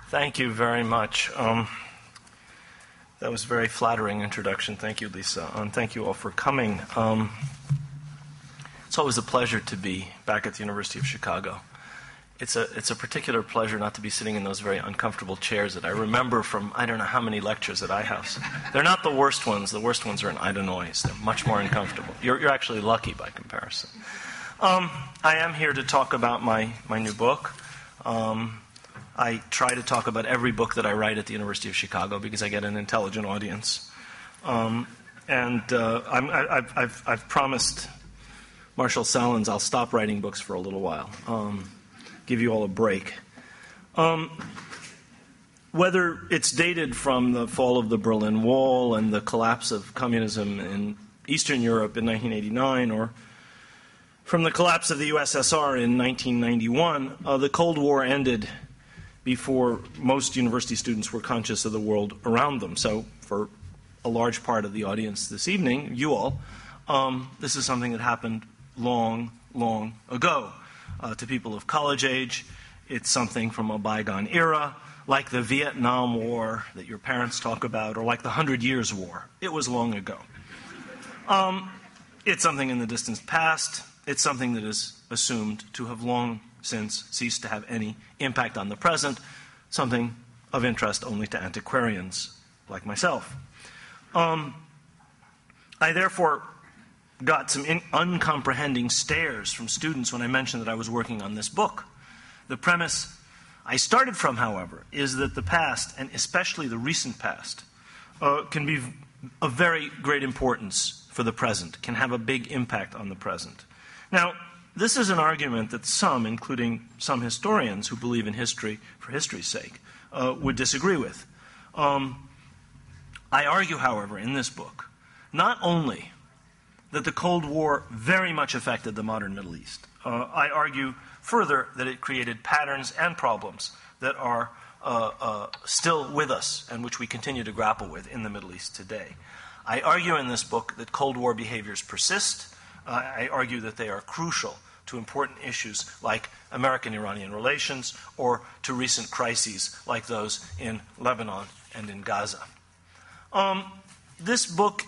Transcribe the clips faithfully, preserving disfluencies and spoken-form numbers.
Thank you very much. Um, that was a very flattering introduction. Thank you, Lisa. And thank you all for coming. Um, it's always a pleasure to be back at the University of Chicago. It's a, it's a particular pleasure not to be sitting in those very uncomfortable chairs that I remember from I don't know how many lectures at iHouse. They're not the worst ones. The worst ones are in Idanoise. They're much more uncomfortable. You're, you're actually lucky by comparison. Um, I am here to talk about my, my new book. Um, I try to talk about every book that I write at the University of Chicago because I get an intelligent audience. Um, and uh, I'm, I, I've, I've, I've promised Marshall Sahlins I'll stop writing books for a little while. Um, give you all a break. Um, whether it's dated from the fall of the Berlin Wall and the collapse of communism in Eastern Europe in nineteen eighty-nine or from the collapse of the U S S R in nineteen ninety-one, uh, the Cold War ended before most university students were conscious of the world around them. So for a large part of the audience this evening, you all, um, this is something that happened long, long ago. Uh, to people of college age, it's something from a bygone era, like the Vietnam War that your parents talk about, or like the Hundred Years' War. It was long ago. Um, it's something in the distant past. It's something that is assumed to have long since ceased to have any impact on the present, something of interest only to antiquarians like myself. Um, I therefore got some in uncomprehending stares from students when I mentioned that I was working on this book. The premise I started from, however, is that the past, and especially the recent past, uh, can be of very great importance for the present, can have a big impact on the present. Now, this is an argument that some, including some historians who believe in history for history's sake, uh, would disagree with. Um, I argue, however, in this book, not only that the Cold War very much affected the modern Middle East. Uh, I argue further that it created patterns and problems that are uh, uh, still with us and which we continue to grapple with in the Middle East today. I argue in this book that Cold War behaviors persist. Uh, I argue that they are crucial to important issues like American-Iranian relations or to recent crises like those in Lebanon and in Gaza. Um, this book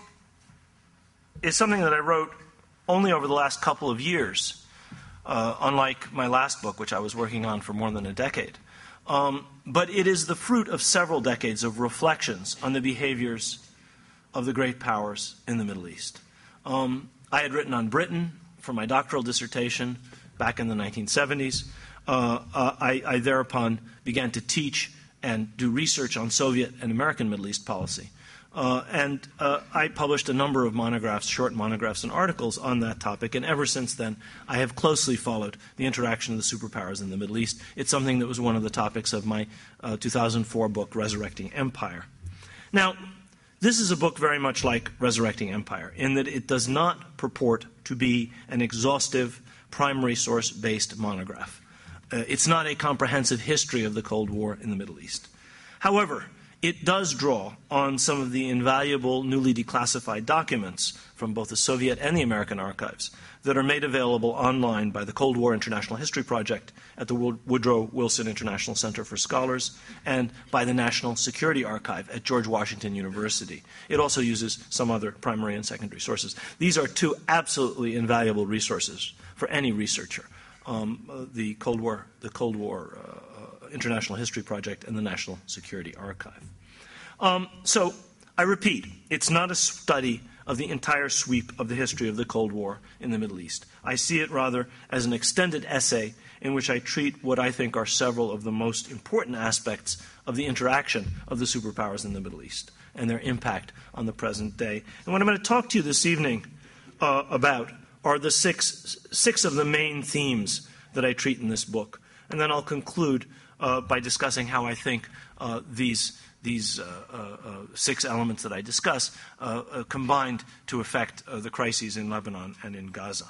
is something that I wrote only over the last couple of years, uh, unlike my last book, which I was working on for more than a decade. Um, but it is the fruit of several decades of reflections on the behaviors of the great powers in the Middle East. Um, I had written on Britain for my doctoral dissertation back in the nineteen seventies. Uh, uh, I, I thereupon began to teach and do research on Soviet and American Middle East policy. Uh, and uh, I published a number of monographs, short monographs and articles on that topic, and ever since then I have closely followed the interaction of the superpowers in the Middle East. It's something that was one of the topics of my uh, two thousand four book, Resurrecting Empire. Now, this is a book very much like Resurrecting Empire, in that it does not purport to be an exhaustive, primary source-based monograph. Uh, it's not a comprehensive history of the Cold War in the Middle East. However, it does draw on some of the invaluable newly declassified documents from both the Soviet and the American archives that are made available online by the Cold War International History Project at the Woodrow Wilson International Center for Scholars and by the National Security Archive at George Washington University. It also uses some other primary and secondary sources. These are two absolutely invaluable resources for any researcher, um, uh, the Cold War, the Cold War uh, International History Project and the National Security Archive. Um, so, I repeat, it's not a study of the entire sweep of the history of the Cold War in the Middle East. I see it rather as an extended essay in which I treat what I think are several of the most important aspects of the interaction of the superpowers in the Middle East and their impact on the present day. And what I'm going to talk to you this evening uh, about are the six, six of the main themes that I treat in this book. And then I'll conclude Uh, by discussing how I think uh, these, these uh, uh, six elements that I discuss uh, uh, combined to affect uh, the crises in Lebanon and in Gaza.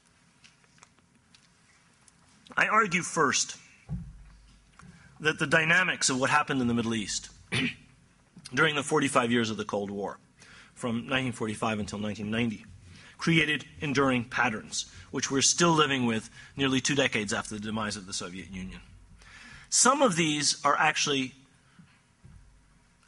I argue first that the dynamics of what happened in the Middle East during the forty-five years of the Cold War, from nineteen forty-five until nineteen ninety, created enduring patterns, which we're still living with nearly two decades after the demise of the Soviet Union. Some of these are actually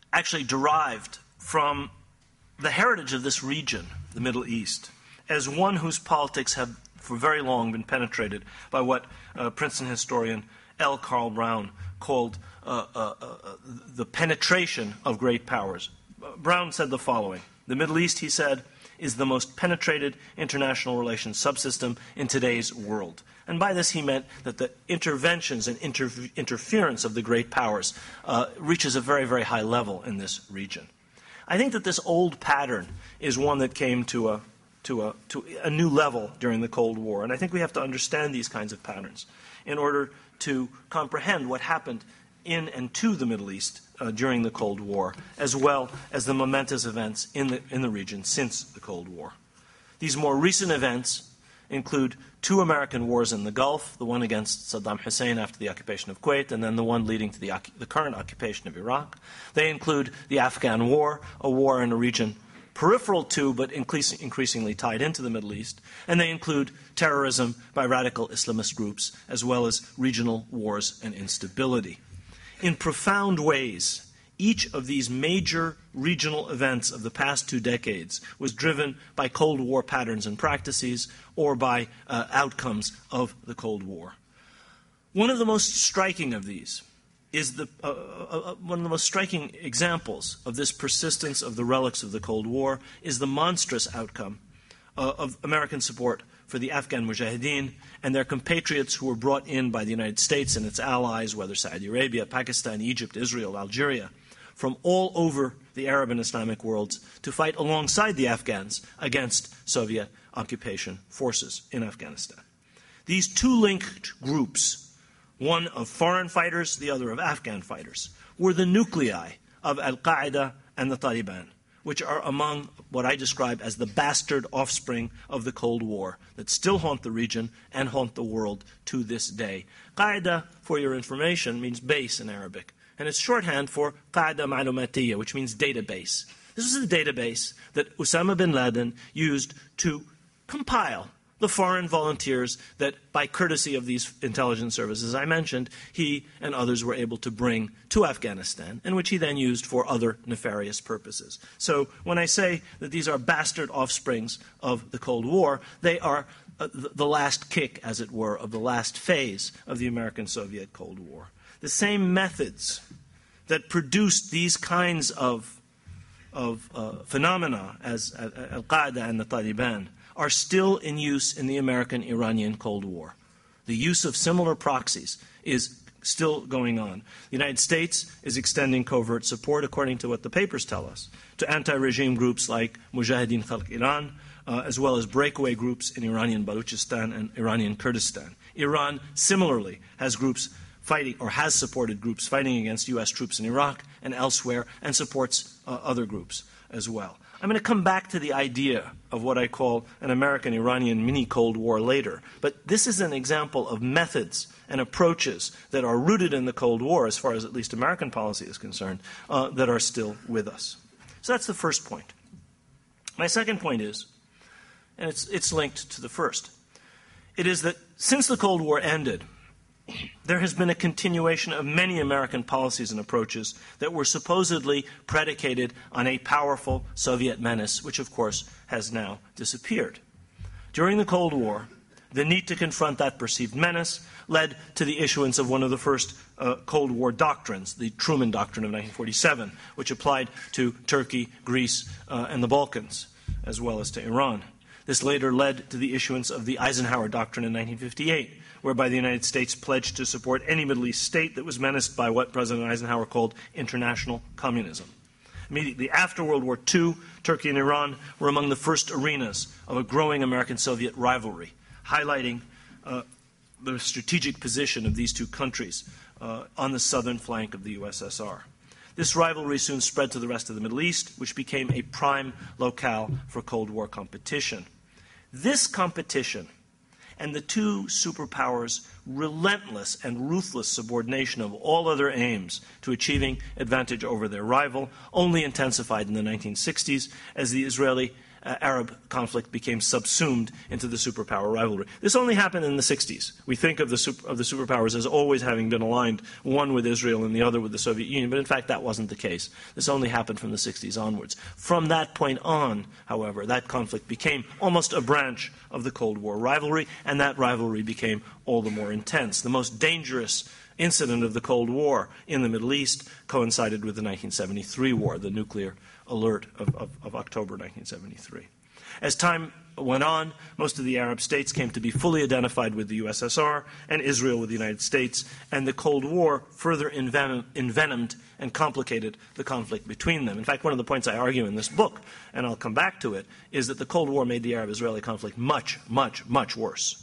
actually derived from the heritage of this region, the Middle East, as one whose politics have for very long been penetrated by what uh, Princeton historian L. Carl Brown called uh, uh, uh, the penetration of great powers. Uh, Brown said the following: the Middle East, he said, is the most penetrated international relations subsystem in today's world. And by this he meant that the interventions and inter interference of the great powers uh, reaches a very, very high level in this region. I think that this old pattern is one that came to a, to a, to a new level during the Cold War. And I think we have to understand these kinds of patterns in order to comprehend what happened in and to the Middle East uh, during the Cold War, as well as the momentous events in the, in the region since the Cold War. These more recent events include two American wars in the Gulf, the one against Saddam Hussein after the occupation of Kuwait, and then the one leading to the, the current occupation of Iraq. They include the Afghan War, a war in a region peripheral to but increas increasingly tied into the Middle East, and they include terrorism by radical Islamist groups, as well as regional wars and instability. In profound ways, each of these major regional events of the past two decades was driven by Cold War patterns and practices or by uh, outcomes of the Cold War. One of the most striking of these is the, uh, uh, one of the most striking examples of this persistence of the relics of the Cold War is the monstrous outcome uh, of American support for the Afghan Mujahideen and their compatriots who were brought in by the United States and its allies, whether Saudi Arabia, Pakistan, Egypt, Israel, Algeria, from all over the Arab and Islamic worlds to fight alongside the Afghans against Soviet occupation forces in Afghanistan. These two linked groups, one of foreign fighters, the other of Afghan fighters, were the nuclei of Al-Qaeda and the Taliban, which are among what I describe as the bastard offspring of the Cold War that still haunt the region and haunt the world to this day. Qaeda, for your information, means base in Arabic, and it's shorthand for Qaeda Ma'lumatiyya, which means database. This is the database that Osama bin Laden used to compile the foreign volunteers that, by courtesy of these intelligence services I mentioned, he and others were able to bring to Afghanistan, and which he then used for other nefarious purposes. So when I say that these are bastard offsprings of the Cold War, they are uh, the, the last kick, as it were, of the last phase of the American-Soviet Cold War. The same methods that produced these kinds of, of uh, phenomena as uh, Al-Qaeda and the Taliban are still in use in the American-Iranian Cold War. The use of similar proxies is still going on. The United States is extending covert support, according to what the papers tell us, to anti-regime groups like Mujahideen Khalq Iran, uh, as well as breakaway groups in Iranian Baluchistan and Iranian Kurdistan. Iran similarly has groups fighting, or has supported groups fighting against U S troops in Iraq and elsewhere, and supports uh, other groups as well. I'm going to come back to the idea of what I call an American-Iranian mini-Cold War later. But this is an example of methods and approaches that are rooted in the Cold War, as far as at least American policy is concerned, uh, that are still with us. So that's the first point. My second point is, and it's, it's linked to the first, it is that since the Cold War ended, there has been a continuation of many American policies and approaches that were supposedly predicated on a powerful Soviet menace, which of course has now disappeared. During the Cold War, the need to confront that perceived menace led to the issuance of one of the first uh, Cold War doctrines, the Truman Doctrine of nineteen forty-seven, which applied to Turkey, Greece, uh, and the Balkans, as well as to Iran. This later led to the issuance of the Eisenhower Doctrine in nineteen fifty-eight, whereby the United States pledged to support any Middle East state that was menaced by what President Eisenhower called international communism. Immediately after World War Two, Turkey and Iran were among the first arenas of a growing American-Soviet rivalry, highlighting uh, the strategic position of these two countries uh, on the southern flank of the U S S R. This rivalry soon spread to the rest of the Middle East, which became a prime locale for Cold War competition. This competition and the two superpowers' relentless and ruthless subordination of all other aims to achieving advantage over their rival only intensified in the nineteen sixties as the Israeli uh, Arab conflict became subsumed into the superpower rivalry. This only happened in the sixties. We think of the, super, of the superpowers as always having been aligned, one with Israel and the other with the Soviet Union, but in fact that wasn't the case. This only happened from the sixties onwards. From that point on, however, that conflict became almost a branch of the Cold War rivalry, and that rivalry became all the more intense. The most dangerous incident of the Cold War in the Middle East coincided with the nineteen seventy-three war, the nuclear alert of, of, of October nineteen seventy-three. As time went on, most of the Arab states came to be fully identified with the U S S R and Israel with the United States, and the Cold War further envenom- envenomed and complicated the conflict between them. In fact, one of the points I argue in this book, and I'll come back to it, is that the Cold War made the Arab-Israeli conflict much, much, much worse.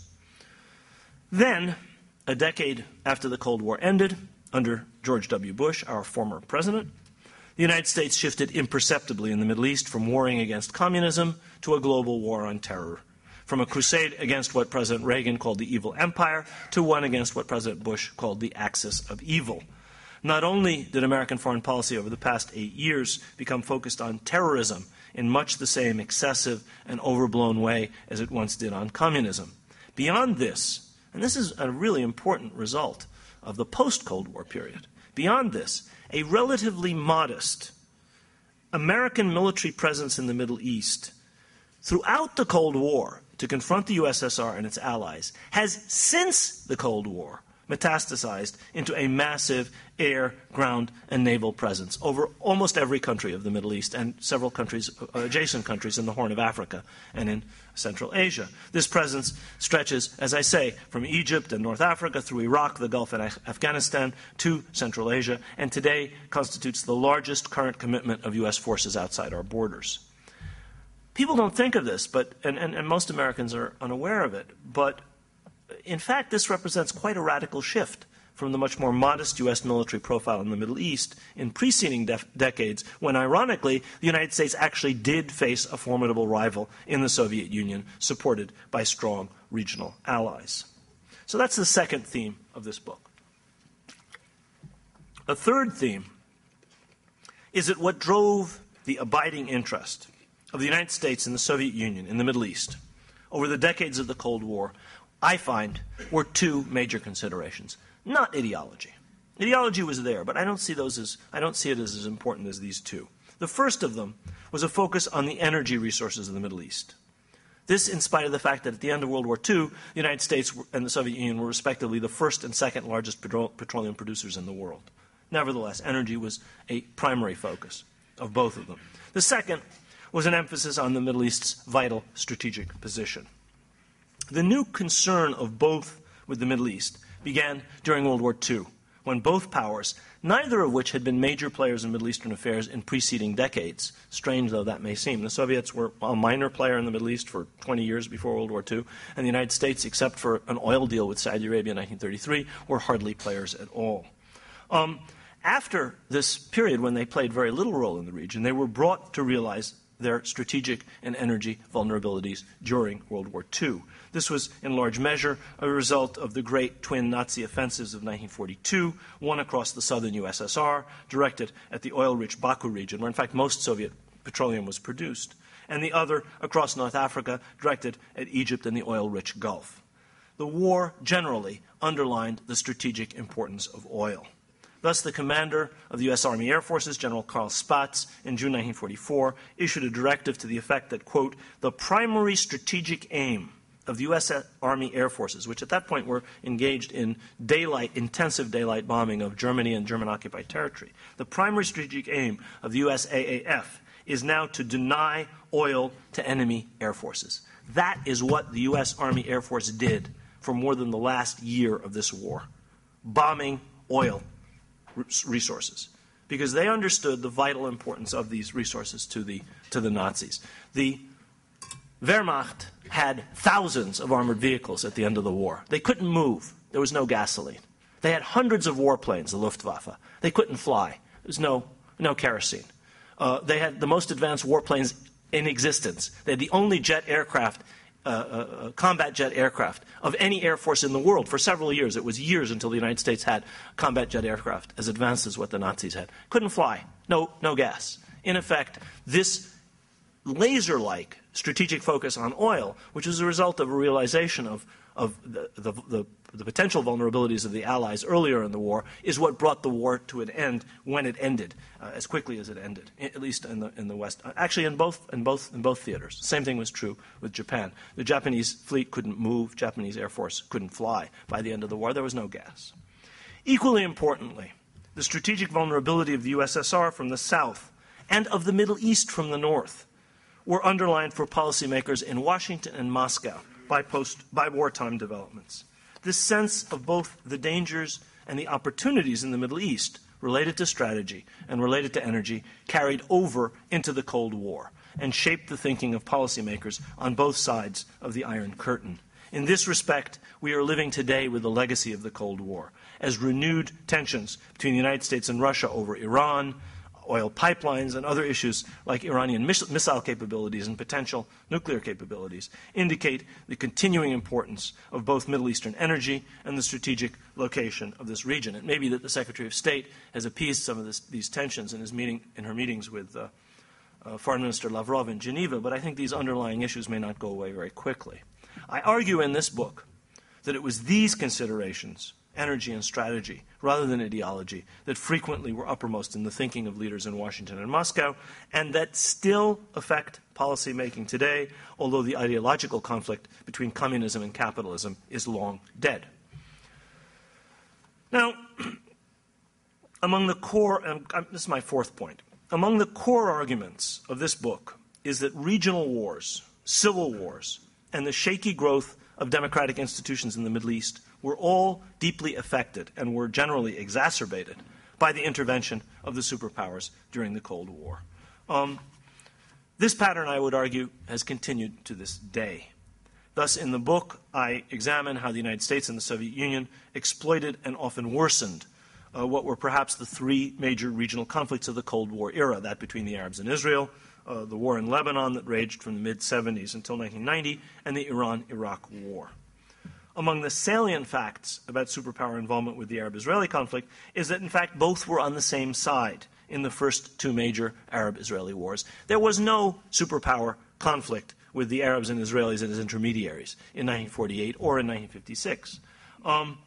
Then, a decade after the Cold War ended, under George W. Bush, our former president, the United States shifted imperceptibly in the Middle East from warring against communism to a global war on terror, from a crusade against what President Reagan called the evil empire to one against what President Bush called the axis of evil. Not only did American foreign policy over the past eight years become focused on terrorism in much the same excessive and overblown way as it once did on communism. Beyond this, and this is a really important result of the post-Cold War period, beyond this, a relatively modest American military presence in the Middle East throughout the Cold War to confront the U S S R and its allies has, since the Cold War, metastasized into a massive air, ground, and naval presence over almost every country of the Middle East and several countries, uh, adjacent countries in the Horn of Africa and in Central Asia. This presence stretches, as I say, from Egypt and North Africa through Iraq, the Gulf, and Af- Afghanistan to Central Asia, and today constitutes the largest current commitment of U S forces outside our borders. People don't think of this, but and, and, and most Americans are unaware of it, but in fact, this represents quite a radical shift from the much more modest U S military profile in the Middle East in preceding def- decades, when, ironically, the United States actually did face a formidable rival in the Soviet Union, supported by strong regional allies. So that's the second theme of this book. A third theme is that what drove the abiding interest of the United States and the Soviet Union in the Middle East over the decades of the Cold War, I find, were two major considerations. Not ideology. Ideology was there, but I don't see those as I don't see it as as important as these two. The first of them was a focus on the energy resources of the Middle East. This, in spite of the fact that at the end of World War Two, the United States and the Soviet Union were respectively the first and second largest petro- petroleum producers in the world. Nevertheless, energy was a primary focus of both of them. The second was an emphasis on the Middle East's vital strategic position. The new concern of both with the Middle East began during World War Two, when both powers, neither of which had been major players in Middle Eastern affairs in preceding decades, strange though that may seem. The Soviets were a minor player in the Middle East for twenty years before World War Two, and the United States, except for an oil deal with Saudi Arabia in nineteen thirty-three, were hardly players at all. Um, after this period, when they played very little role in the region, they were brought to realize their strategic and energy vulnerabilities during World War Two. This was, in large measure, a result of the great twin Nazi offensives of nineteen forty-two, one across the southern U S S R, directed at the oil-rich Baku region, where in fact most Soviet petroleum was produced, and the other across North Africa, directed at Egypt and the oil-rich Gulf. The war generally underlined the strategic importance of oil. Thus, the commander of the U S Army Air Forces, General Karl Spaatz, in June nineteen forty-four, issued a directive to the effect that, quote, the primary strategic aim of the U S Army Air Forces, which at that point were engaged in daylight, intensive daylight bombing of Germany and German-occupied territory. The primary strategic aim of the U S A A F is now to deny oil to enemy air forces. That is what the U S Army Air Force did for more than the last year of this war, bombing oil resources, because they understood the vital importance of these resources to the to the Nazis. The Wehrmacht had thousands of armored vehicles at the end of the war. They couldn't move. There was no gasoline. They had hundreds of warplanes, the Luftwaffe. They couldn't fly. There was no no kerosene. Uh, they had the most advanced warplanes in existence. They had the only jet aircraft, uh, uh, combat jet aircraft of any air force in the world for several years. It was years until the United States had combat jet aircraft as advanced as what the Nazis had. Couldn't fly. No, no gas. In effect, this laser-like strategic focus on oil, which was a result of a realization of, of the, the, the, the potential vulnerabilities of the Allies earlier in the war, is what brought the war to an end when it ended, uh, as quickly as it ended, at least in the, in the West. Actually, in both, in, both, in both theaters. Same thing was true with Japan. The Japanese fleet couldn't move. Japanese Air Force couldn't fly. By the end of the war, there was no gas. Equally importantly, the strategic vulnerability of the U S S R from the south and of the Middle East from the north were underlined for policymakers in Washington and Moscow by, post, by wartime developments. This sense of both the dangers and the opportunities in the Middle East related to strategy and related to energy carried over into the Cold War and shaped the thinking of policymakers on both sides of the Iron Curtain. In this respect, we are living today with the legacy of the Cold War, as renewed tensions between the United States and Russia over Iran, oil pipelines, and other issues like Iranian miss missile capabilities and potential nuclear capabilities indicate the continuing importance of both Middle Eastern energy and the strategic location of this region. It may be that the Secretary of State has appeased some of this, these tensions in, his meeting, in her meetings with uh, uh, Foreign Minister Lavrov in Geneva, but I think these underlying issues may not go away very quickly. I argue in this book that it was these considerations, energy and strategy, rather than ideology, that frequently were uppermost in the thinking of leaders in Washington and Moscow, and that still affect policymaking today, although the ideological conflict between communism and capitalism is long dead. Now, among the core, and this is my fourth point, among the core arguments of this book is that regional wars, civil wars, and the shaky growth of democratic institutions in the Middle East were all deeply affected and were generally exacerbated by the intervention of the superpowers during the Cold War. Um, this pattern, I would argue, has continued to this day. Thus, in the book, I examine how the United States and the Soviet Union exploited and often worsened uh, what were perhaps the three major regional conflicts of the Cold War era, that between the Arabs and Israel, Uh, the war in Lebanon that raged from the mid seventies until nineteen ninety, and the Iran-Iraq war. Among the salient facts about superpower involvement with the Arab-Israeli conflict is that, in fact, both were on the same side in the first two major Arab-Israeli wars. There was no superpower conflict with the Arabs and Israelis and as intermediaries in nineteen forty-eight or in nineteen fifty-six. Um,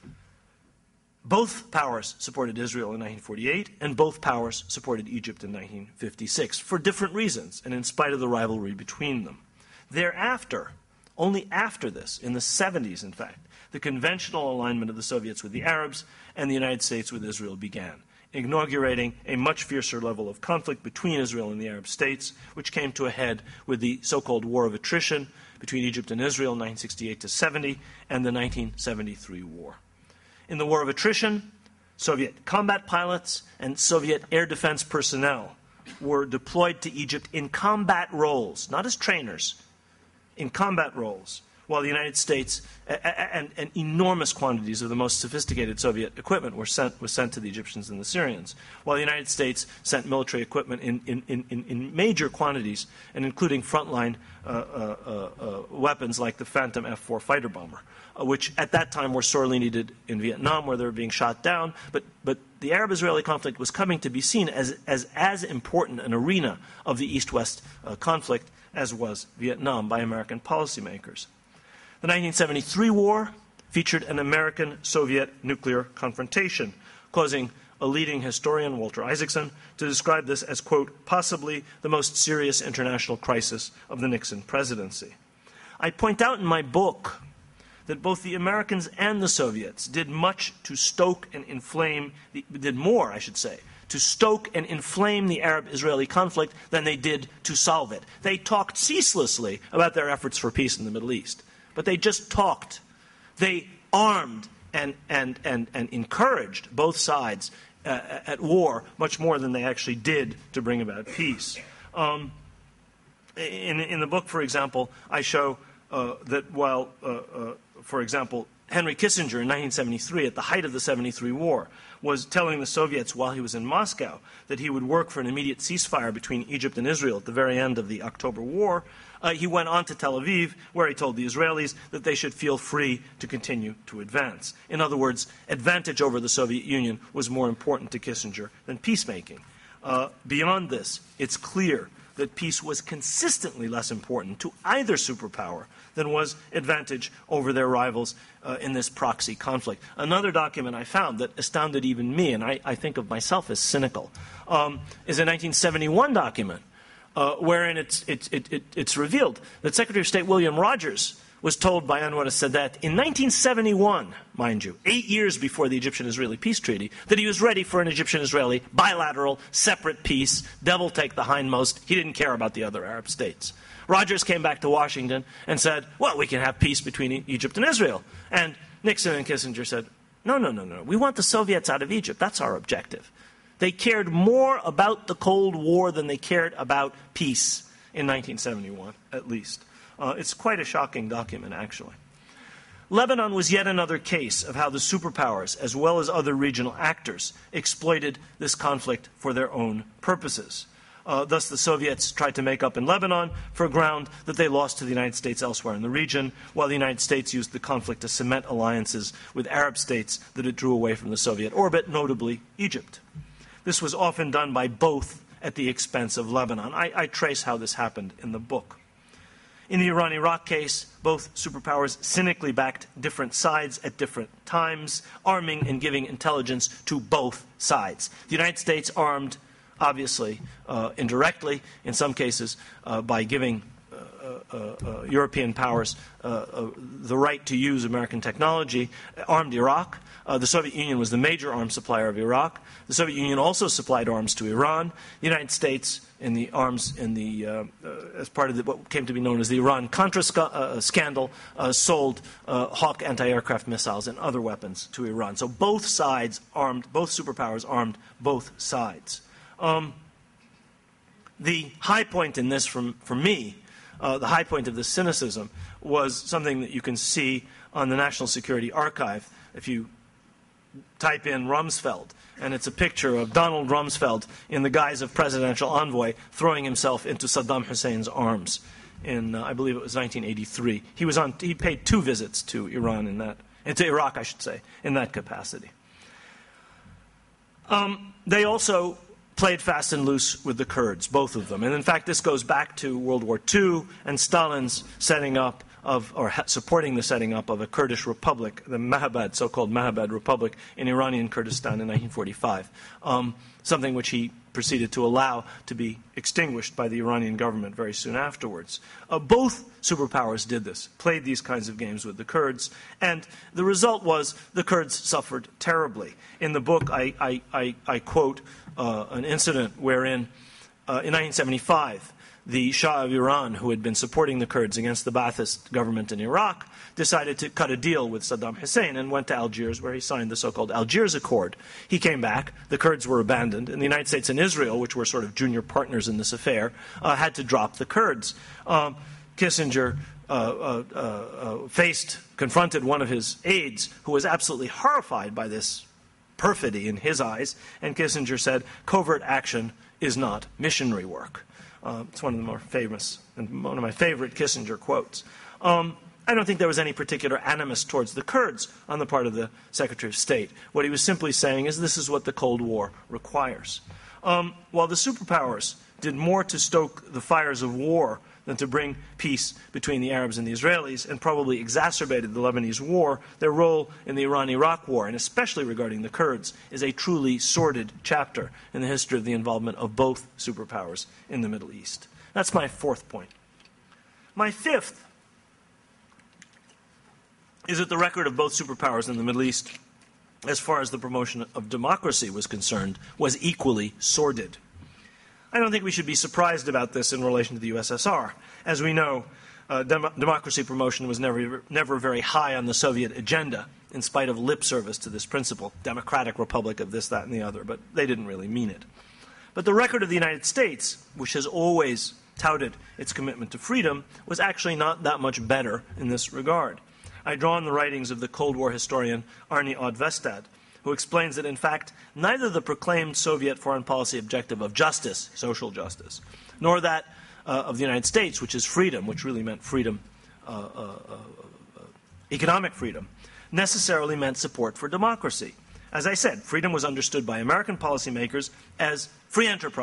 Both powers supported Israel in nineteen forty-eight, and both powers supported Egypt in nineteen fifty-six, for different reasons, and in spite of the rivalry between them. Thereafter, only after this, in the seventies, in fact, the conventional alignment of the Soviets with the Arabs and the United States with Israel began, inaugurating a much fiercer level of conflict between Israel and the Arab states, which came to a head with the so-called War of Attrition between Egypt and Israel in nineteen sixty-eight to seventy, and the nineteen seventy-three war. In the War of Attrition, Soviet combat pilots and Soviet air defense personnel were deployed to Egypt in combat roles, not as trainers, in combat roles, while the United States and, and enormous quantities of the most sophisticated Soviet equipment were sent, was sent to the Egyptians and the Syrians, while the United States sent military equipment in, in, in, in major quantities, and including frontline uh, uh, uh, weapons like the Phantom F four fighter bomber, uh, which at that time were sorely needed in Vietnam, where they were being shot down. But, but the Arab-Israeli conflict was coming to be seen as, as, as important an arena of the East-West uh, conflict as was Vietnam by American policymakers. The nineteen seventy-three war featured an American-Soviet nuclear confrontation, causing a leading historian, Walter Isaacson, to describe this as, quote, possibly the most serious international crisis of the Nixon presidency. I point out in my book that both the Americans and the Soviets did much to stoke and inflame, the, did more, I should say, to stoke and inflame the Arab-Israeli conflict than they did to solve it. They talked ceaselessly about their efforts for peace in the Middle East. But they just talked. They armed and, and, and, and encouraged both sides uh, at war much more than they actually did to bring about peace. Um, in, in the book, for example, I show uh, that while, uh, uh, for example, Henry Kissinger in nineteen seventy-three, at the height of the seventy-three war, was telling the Soviets while he was in Moscow that he would work for an immediate ceasefire between Egypt and Israel at the very end of the October War, uh, he went on to Tel Aviv, where he told the Israelis that they should feel free to continue to advance. In other words, advantage over the Soviet Union was more important to Kissinger than peacemaking. Uh, beyond this, it's clear that peace was consistently less important to either superpower than was advantage over their rivals uh, in this proxy conflict. Another document I found that astounded even me, and I, I think of myself as cynical, um, is a nineteen seventy-one document uh, wherein it's, it, it, it, it's revealed that Secretary of State William Rogers was told by Anwar Sadat in nineteen seventy-one, mind you, eight years before the Egyptian-Israeli peace treaty, that he was ready for an Egyptian-Israeli bilateral, separate peace, devil take the hindmost. He didn't care about the other Arab states. Rogers came back to Washington and said, well, we can have peace between e- Egypt and Israel. And Nixon and Kissinger said, no, no, no, no. We want the Soviets out of Egypt. That's our objective. They cared more about the Cold War than they cared about peace in nineteen seventy-one, at least. Uh, it's quite a shocking document, actually. Lebanon was yet another case of how the superpowers, as well as other regional actors, exploited this conflict for their own purposes. Uh, thus, the Soviets tried to make up in Lebanon for ground that they lost to the United States elsewhere in the region, while the United States used the conflict to cement alliances with Arab states that it drew away from the Soviet orbit, notably Egypt. This was often done by both at the expense of Lebanon. I, I trace how this happened in the book. In the Iran-Iraq case, both superpowers cynically backed different sides at different times, arming and giving intelligence to both sides. The United States armed, obviously, uh, indirectly, in some cases, uh, by giving uh, uh, uh, European powers uh, uh, the right to use American technology, armed Iraq. Uh, the Soviet Union was the major arms supplier of Iraq. The Soviet Union also supplied arms to Iran. The United States, in the arms, in the uh, uh, as part of the, what came to be known as the Iran-Contra sc uh, scandal, uh, sold uh, Hawk anti-aircraft missiles and other weapons to Iran. So both sides armed, both superpowers armed both sides. Um, the high point in this, from, for me, uh, the high point of this cynicism was something that you can see on the National Security Archive. If you type in Rumsfeld, and it's a picture of Donald Rumsfeld in the guise of presidential envoy throwing himself into Saddam Hussein's arms in, uh, I believe it was nineteen eighty-three. He was on, he paid two visits to Iran in that, into Iraq, I should say, in that capacity. Um, they also played fast and loose with the Kurds, both of them. And in fact, this goes back to World War Two and Stalin's setting up of, or ha supporting the setting up of a Kurdish republic, the Mahabad, so-called Mahabad Republic in Iranian Kurdistan in nineteen forty-five, um, something which he proceeded to allow to be extinguished by the Iranian government very soon afterwards. Uh, both superpowers did this, played these kinds of games with the Kurds, and the result was the Kurds suffered terribly. In the book, I, I, I, I quote uh, an incident wherein, uh, in nineteen seventy-five, the Shah of Iran, who had been supporting the Kurds against the Ba'athist government in Iraq, decided to cut a deal with Saddam Hussein and went to Algiers, where he signed the so-called Algiers Accord. He came back, the Kurds were abandoned, and the United States and Israel, which were sort of junior partners in this affair, uh, had to drop the Kurds. Um, Kissinger uh, uh, uh, faced, confronted one of his aides, who was absolutely horrified by this perfidy in his eyes, and Kissinger said, covert action is not missionary work. Uh, it's one of the more famous and one of my favorite Kissinger quotes. Um, I don't think there was any particular animus towards the Kurds on the part of the Secretary of State. What he was simply saying is this is what the Cold War requires. Um, while the superpowers did more to stoke the fires of war than to bring peace between the Arabs and the Israelis, and probably exacerbated the Lebanese war, their role in the Iran-Iraq war, and especially regarding the Kurds, is a truly sordid chapter in the history of the involvement of both superpowers in the Middle East. That's my fourth point. My fifth is that the record of both superpowers in the Middle East, as far as the promotion of democracy was concerned, was equally sordid. I don't think we should be surprised about this in relation to the U S S R. As we know, uh, dem democracy promotion was never, never very high on the Soviet agenda, in spite of lip service to this principle, democratic republic of this, that, and the other, but they didn't really mean it. But the record of the United States, which has always touted its commitment to freedom, was actually not that much better in this regard. I draw on the writings of the Cold War historian Arnie Odd-Vestad, who explains that, in fact, neither the proclaimed Soviet foreign policy objective of justice, social justice, nor that uh, of the United States, which is freedom, which really meant freedom, uh, uh, uh, economic freedom, necessarily meant support for democracy. As I said, freedom was understood by American policymakers as free enterprise,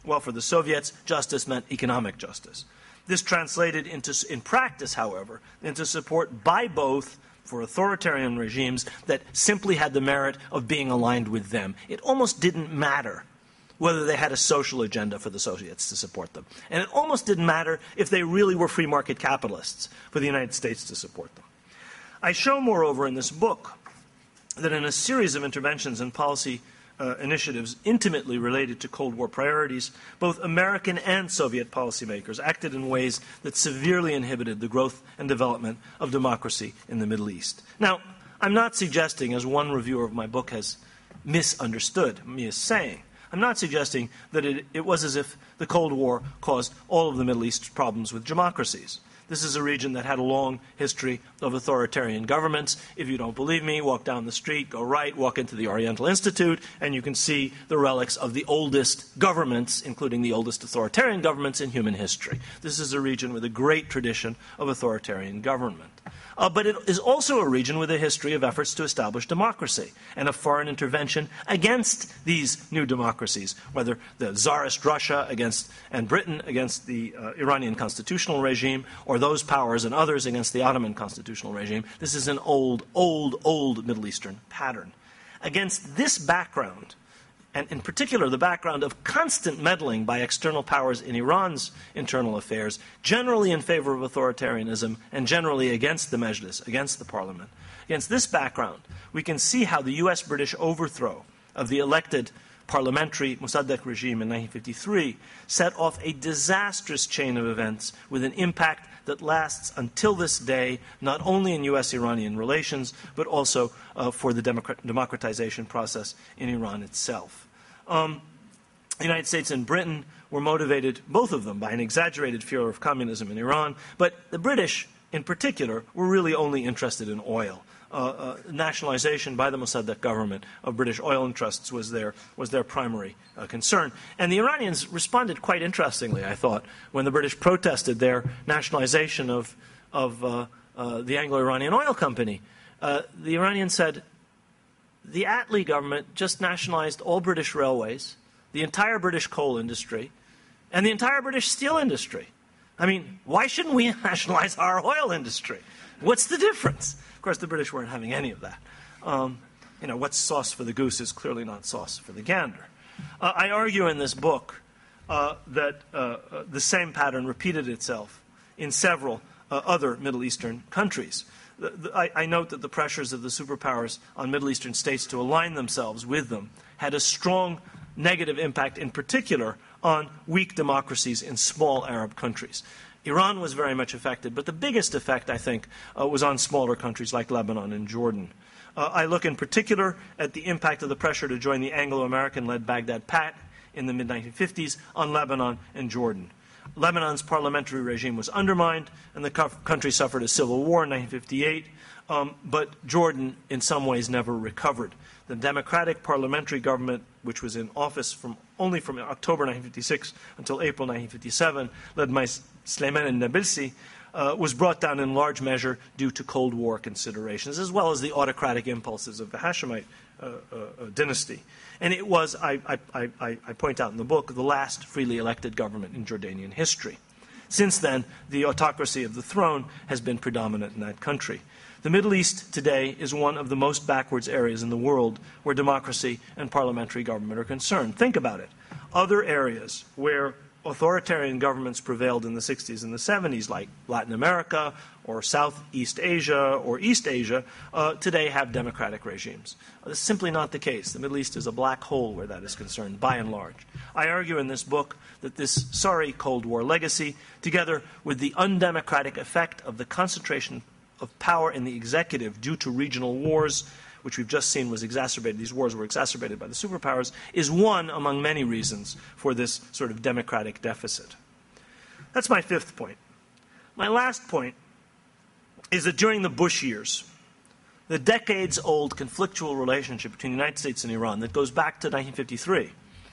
Well, for the Soviets, justice meant economic justice. This translated into, in practice, however, into support by both for authoritarian regimes that simply had the merit of being aligned with them. It almost didn't matter whether they had a social agenda for the Soviets to support them. And it almost didn't matter if they really were free market capitalists for the United States to support them. I show, moreover, in this book that in a series of interventions and policy uh, initiatives intimately related to Cold War priorities, both American and Soviet policymakers acted in ways that severely inhibited the growth and development of democracy in the Middle East. Now, I'm not suggesting, as one reviewer of my book has misunderstood me as saying, I'm not suggesting that it, it was as if the Cold War caused all of the Middle East's problems with democracies. This is a region that had a long history of authoritarian governments. If you don't believe me, walk down the street, go right, walk into the Oriental Institute, and you can see the relics of the oldest governments, including the oldest authoritarian governments in human history. This is a region with a great tradition of authoritarian government. Uh, but it is also a region with a history of efforts to establish democracy and of foreign intervention against these new democracies, whether the Tsarist Russia against, and Britain against the uh, Iranian constitutional regime, or those powers and others against the Ottoman constitutional regime. This is an old, old, old Middle Eastern pattern. Against this background, and in particular the background of constant meddling by external powers in Iran's internal affairs, generally in favor of authoritarianism and generally against the Mejlis, against the parliament. Against this background, we can see how the U S British overthrow of the elected parliamentary Mossadegh regime in nineteen fifty-three set off a disastrous chain of events with an impact that lasts until this day, not only in U S Iranian relations, but also uh, for the democratization process in Iran itself. Um, the United States and Britain were motivated, both of them, by an exaggerated fear of communism in Iran, but the British, in particular, were really only interested in oil. Uh, uh, nationalization by the Mossadegh government of British oil interests was their, was their primary uh, concern. And the Iranians responded quite interestingly, I thought, when the British protested their nationalization of, of uh, uh, the Anglo-Iranian Oil Company. Uh, the Iranians said, the Attlee government just nationalized all British railways, the entire British coal industry, and the entire British steel industry. I mean, why shouldn't we nationalize our oil industry? What's the difference? Of course, the British weren't having any of that. Um, you know, what's sauce for the goose is clearly not sauce for the gander. Uh, I argue in this book uh, that uh, uh, the same pattern repeated itself in several uh, other Middle Eastern countries. The, the, I, I note that the pressures of the superpowers on Middle Eastern states to align themselves with them had a strong negative impact, in particular, on weak democracies in small Arab countries. Iran was very much affected, but the biggest effect, I think, uh, was on smaller countries like Lebanon and Jordan. Uh, I look in particular at the impact of the pressure to join the Anglo-American-led Baghdad Pact in the mid nineteen fifties on Lebanon and Jordan. Lebanon's parliamentary regime was undermined, and the co- country suffered a civil war in nineteen fifty-eight, um, but Jordan, in some ways, never recovered. The democratic parliamentary government, which was in office from only from October nineteen fifty-six until April nineteen fifty-seven, led by Sleiman and Nabilsi, uh, was brought down in large measure due to Cold War considerations, as well as the autocratic impulses of the Hashemite uh, uh, uh, dynasty. And it was, I, I, I, I point out in the book, the last freely elected government in Jordanian history. Since then, the autocracy of the throne has been predominant in that country. The Middle East today is one of the most backwards areas in the world where democracy and parliamentary government are concerned. Think about it. Other areas where authoritarian governments prevailed in the sixties and the seventies, like Latin America or Southeast Asia or East Asia, uh, today have democratic regimes. This is simply not the case. The Middle East is a black hole where that is concerned, by and large. I argue in this book that this sorry Cold War legacy, together with the undemocratic effect of the concentration of power in the executive due to regional wars, which we've just seen was exacerbated, these wars were exacerbated by the superpowers, is one among many reasons for this sort of democratic deficit. That's my fifth point. My last point is that during the Bush years, the decades-old conflictual relationship between the United States and Iran that goes back to nineteen fifty-three,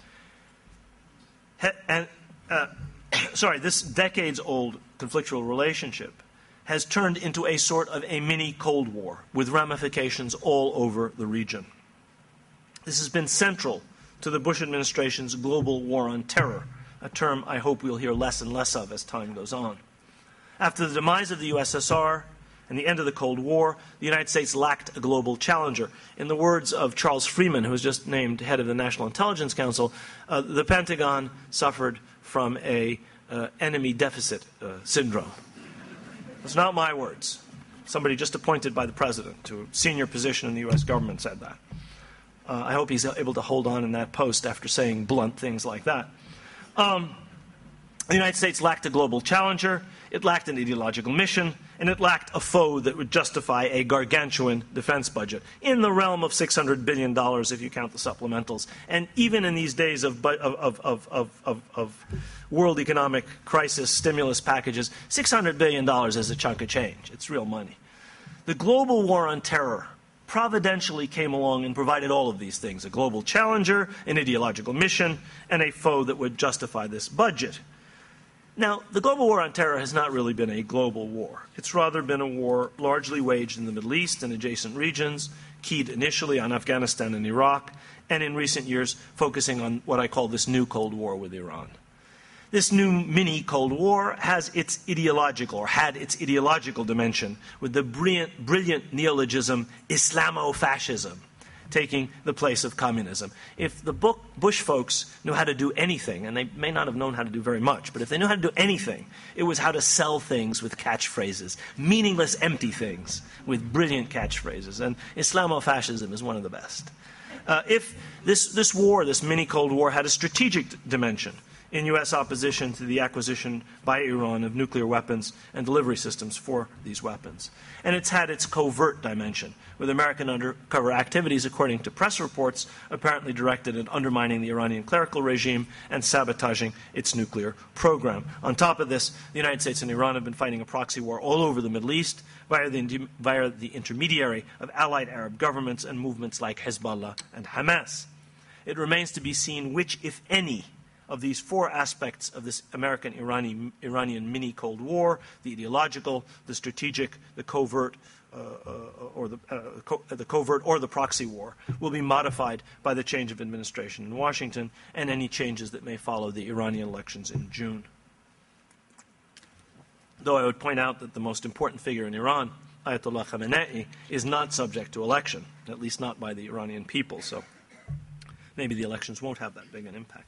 ha- and, uh, sorry, this decades-old conflictual relationship has turned into a sort of a mini Cold War with ramifications all over the region. This has been central to the Bush administration's global war on terror, a term I hope we'll hear less and less of as time goes on. After the demise of the U S S R and the end of the Cold War, the United States lacked a global challenger. In the words of Charles Freeman, who was just named head of the National Intelligence Council, uh, the Pentagon suffered from a uh, enemy deficit uh, syndrome. It's not my words. Somebody just appointed by the president to a senior position in the U S government said that. Uh, I hope he's able to hold on in that post after saying blunt things like that. Um, the United States lacked a global challenger, it lacked an ideological mission, and it lacked a foe that would justify a gargantuan defense budget in the realm of six hundred billion dollars if you count the supplementals. And even in these days of, of, of, of, of, of world economic crisis stimulus packages, six hundred billion dollars is a chunk of change. It's real money. The global war on terror providentially came along and provided all of these things: a global challenger, an ideological mission, and a foe that would justify this budget. Now, the global war on terror has not really been a global war. It's rather been a war largely waged in the Middle East and adjacent regions, keyed initially on Afghanistan and Iraq, and in recent years focusing on what I call this new Cold War with Iran. This new mini-Cold War has its ideological, or had its ideological dimension, with the brilliant, brilliant neologism Islamofascism taking the place of communism. If the book Bush folks knew how to do anything, and they may not have known how to do very much, but if they knew how to do anything, it was how to sell things with catchphrases, meaningless, empty things with brilliant catchphrases. And Islamofascism is one of the best. Uh, if this, this war, this mini-Cold War, had a strategic d- dimension, in U S opposition to the acquisition by Iran of nuclear weapons and delivery systems for these weapons. And it's had its covert dimension, with American undercover activities, according to press reports, apparently directed at undermining the Iranian clerical regime and sabotaging its nuclear program. On top of this, the United States and Iran have been fighting a proxy war all over the Middle East via the, via the intermediary of allied Arab governments and movements like Hezbollah and Hamas. It remains to be seen which, if any, of these four aspects of this American-Iranian Iranian mini-Cold War, the ideological, the strategic, the covert, uh, uh, or the, uh, co- the covert or the proxy war, will be modified by the change of administration in Washington and any changes that may follow the Iranian elections in June. Though I would point out that the most important figure in Iran, Ayatollah Khamenei, is not subject to election, at least not by the Iranian people, so maybe the elections won't have that big an impact.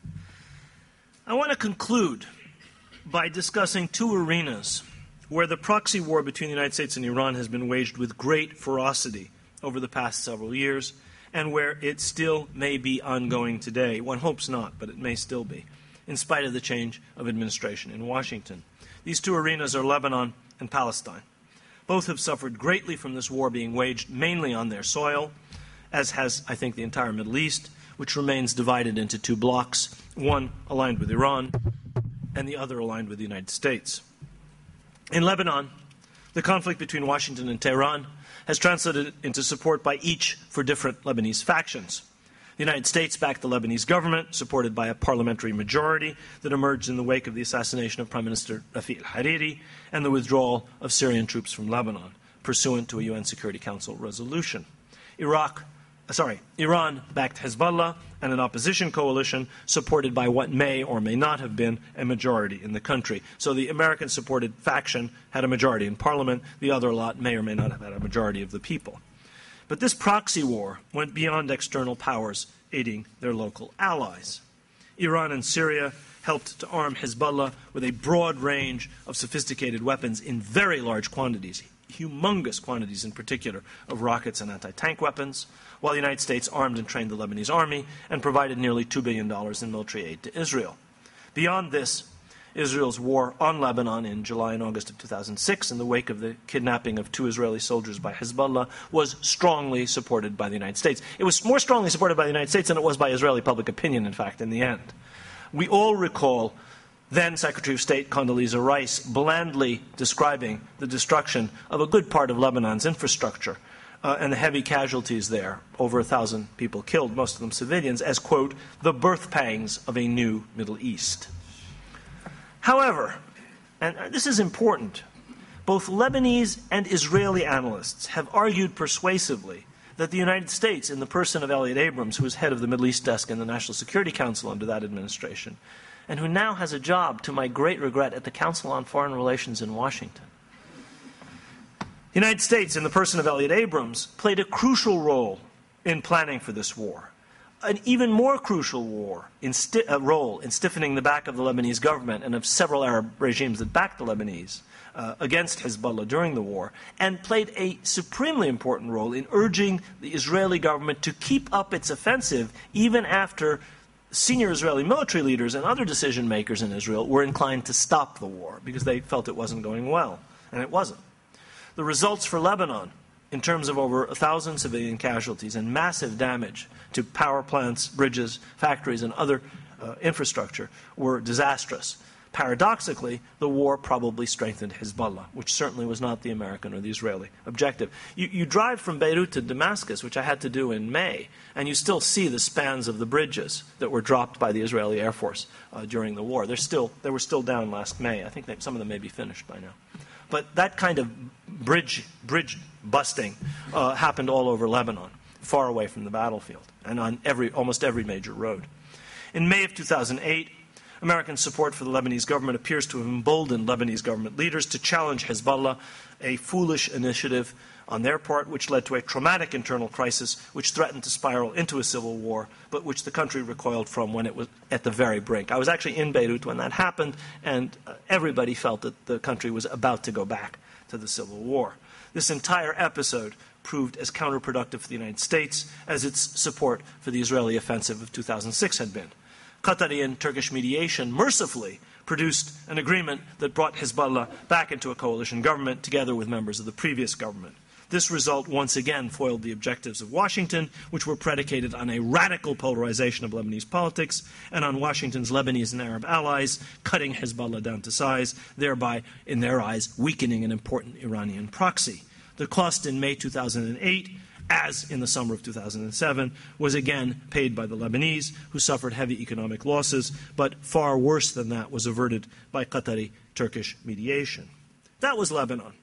I want to conclude by discussing two arenas where the proxy war between the United States and Iran has been waged with great ferocity over the past several years, and where it still may be ongoing today. One hopes not, but it may still be, in spite of the change of administration in Washington. These two arenas are Lebanon and Palestine. Both have suffered greatly from this war being waged mainly on their soil, as has, I think, the entire Middle East, which remains divided into two blocks, one aligned with Iran and the other aligned with the United States. In Lebanon, the conflict between Washington and Tehran has translated into support by each for different Lebanese factions. The United States backed the Lebanese government, supported by a parliamentary majority that emerged in the wake of the assassination of Prime Minister Rafi al-Hariri and the withdrawal of Syrian troops from Lebanon, pursuant to a U N Security Council resolution. Iraq Sorry, Iran backed Hezbollah and an opposition coalition supported by what may or may not have been a majority in the country. So the American-supported faction had a majority in parliament. The other lot may or may not have had a majority of the people. But this proxy war went beyond external powers aiding their local allies. Iran and Syria helped to arm Hezbollah with a broad range of sophisticated weapons in very large quantities, humongous quantities in particular, of rockets and anti-tank weapons, while the United States armed and trained the Lebanese army and provided nearly two billion dollars in military aid to Israel. Beyond this, Israel's war on Lebanon in July and August of two thousand six, in the wake of the kidnapping of two Israeli soldiers by Hezbollah, was strongly supported by the United States. It was more strongly supported by the United States than it was by Israeli public opinion, in fact, in the end. We all recall then Secretary of State Condoleezza Rice blandly describing the destruction of a good part of Lebanon's infrastructure uh, and the heavy casualties there, over a thousand people killed, most of them civilians, as, quote, the birth pangs of a new Middle East. However, and this is important, both Lebanese and Israeli analysts have argued persuasively that the United States, in the person of Elliott Abrams, who was head of the Middle East desk in the National Security Council under that administration, and who now has a job, to my great regret, at the Council on Foreign Relations in Washington. The United States, in the person of Elliott Abrams, played a crucial role in planning for this war. An even more crucial war in sti- uh, role in stiffening the back of the Lebanese government and of several Arab regimes that backed the Lebanese uh, against Hezbollah during the war, and played a supremely important role in urging the Israeli government to keep up its offensive even after senior Israeli military leaders and other decision makers in Israel were inclined to stop the war because they felt it wasn't going well, and it wasn't. The results for Lebanon, in terms of over a thousand civilian casualties and massive damage to power plants, bridges, factories, and other uh, infrastructure, were disastrous. Paradoxically, the war probably strengthened Hezbollah, which certainly was not the American or the Israeli objective. You, you drive from Beirut to Damascus, which I had to do in May, and you still see the spans of the bridges that were dropped by the Israeli Air Force uh, during the war. They're still, they were still down last May. I think they, some of them may be finished by now. But that kind of bridge, bridge busting uh, happened all over Lebanon, far away from the battlefield, and on every, almost every major road. In May of two thousand eight, American support for the Lebanese government appears to have emboldened Lebanese government leaders to challenge Hezbollah, a foolish initiative on their part, which led to a traumatic internal crisis which threatened to spiral into a civil war, but which the country recoiled from when it was at the very brink. I was actually in Beirut when that happened, and uh, everybody felt that the country was about to go back to the civil war. This entire episode proved as counterproductive for the United States as its support for the Israeli offensive of two thousand six had been. Qatari and Turkish mediation mercifully produced an agreement that brought Hezbollah back into a coalition government together with members of the previous government. This result once again foiled the objectives of Washington, which were predicated on a radical polarization of Lebanese politics and on Washington's Lebanese and Arab allies cutting Hezbollah down to size, thereby, in their eyes, weakening an important Iranian proxy. The cost in May two thousand eight, as in the summer of two thousand seven, was again paid by the Lebanese, who suffered heavy economic losses, but far worse than that was averted by Qatari-Turkish mediation. That was Lebanon.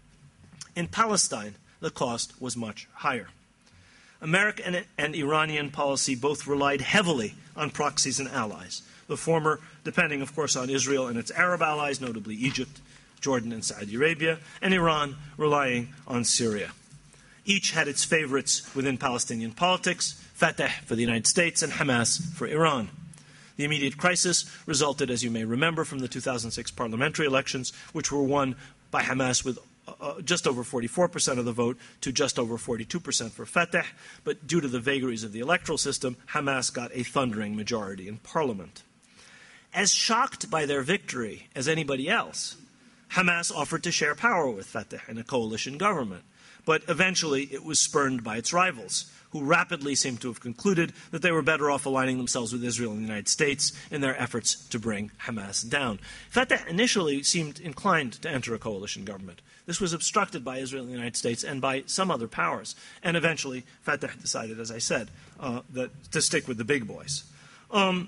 In Palestine, the cost was much higher. American and Iranian policy both relied heavily on proxies and allies, the former depending, of course, on Israel and its Arab allies, notably Egypt, Jordan, and Saudi Arabia, and Iran relying on Syria. Each had its favorites within Palestinian politics, Fatah for the United States and Hamas for Iran. The immediate crisis resulted, as you may remember, from the two thousand six parliamentary elections, which were won by Hamas with uh, just over forty-four percent of the vote to just over forty-two percent for Fatah. But due to the vagaries of the electoral system, Hamas got a thundering majority in parliament. As shocked by their victory as anybody else, Hamas offered to share power with Fatah in a coalition government. But eventually it was spurned by its rivals, who rapidly seemed to have concluded that they were better off aligning themselves with Israel and the United States in their efforts to bring Hamas down. Fatah initially seemed inclined to enter a coalition government. This was obstructed by Israel and the United States and by some other powers. And eventually Fatah decided, as I said, uh, that to stick with the big boys. Um,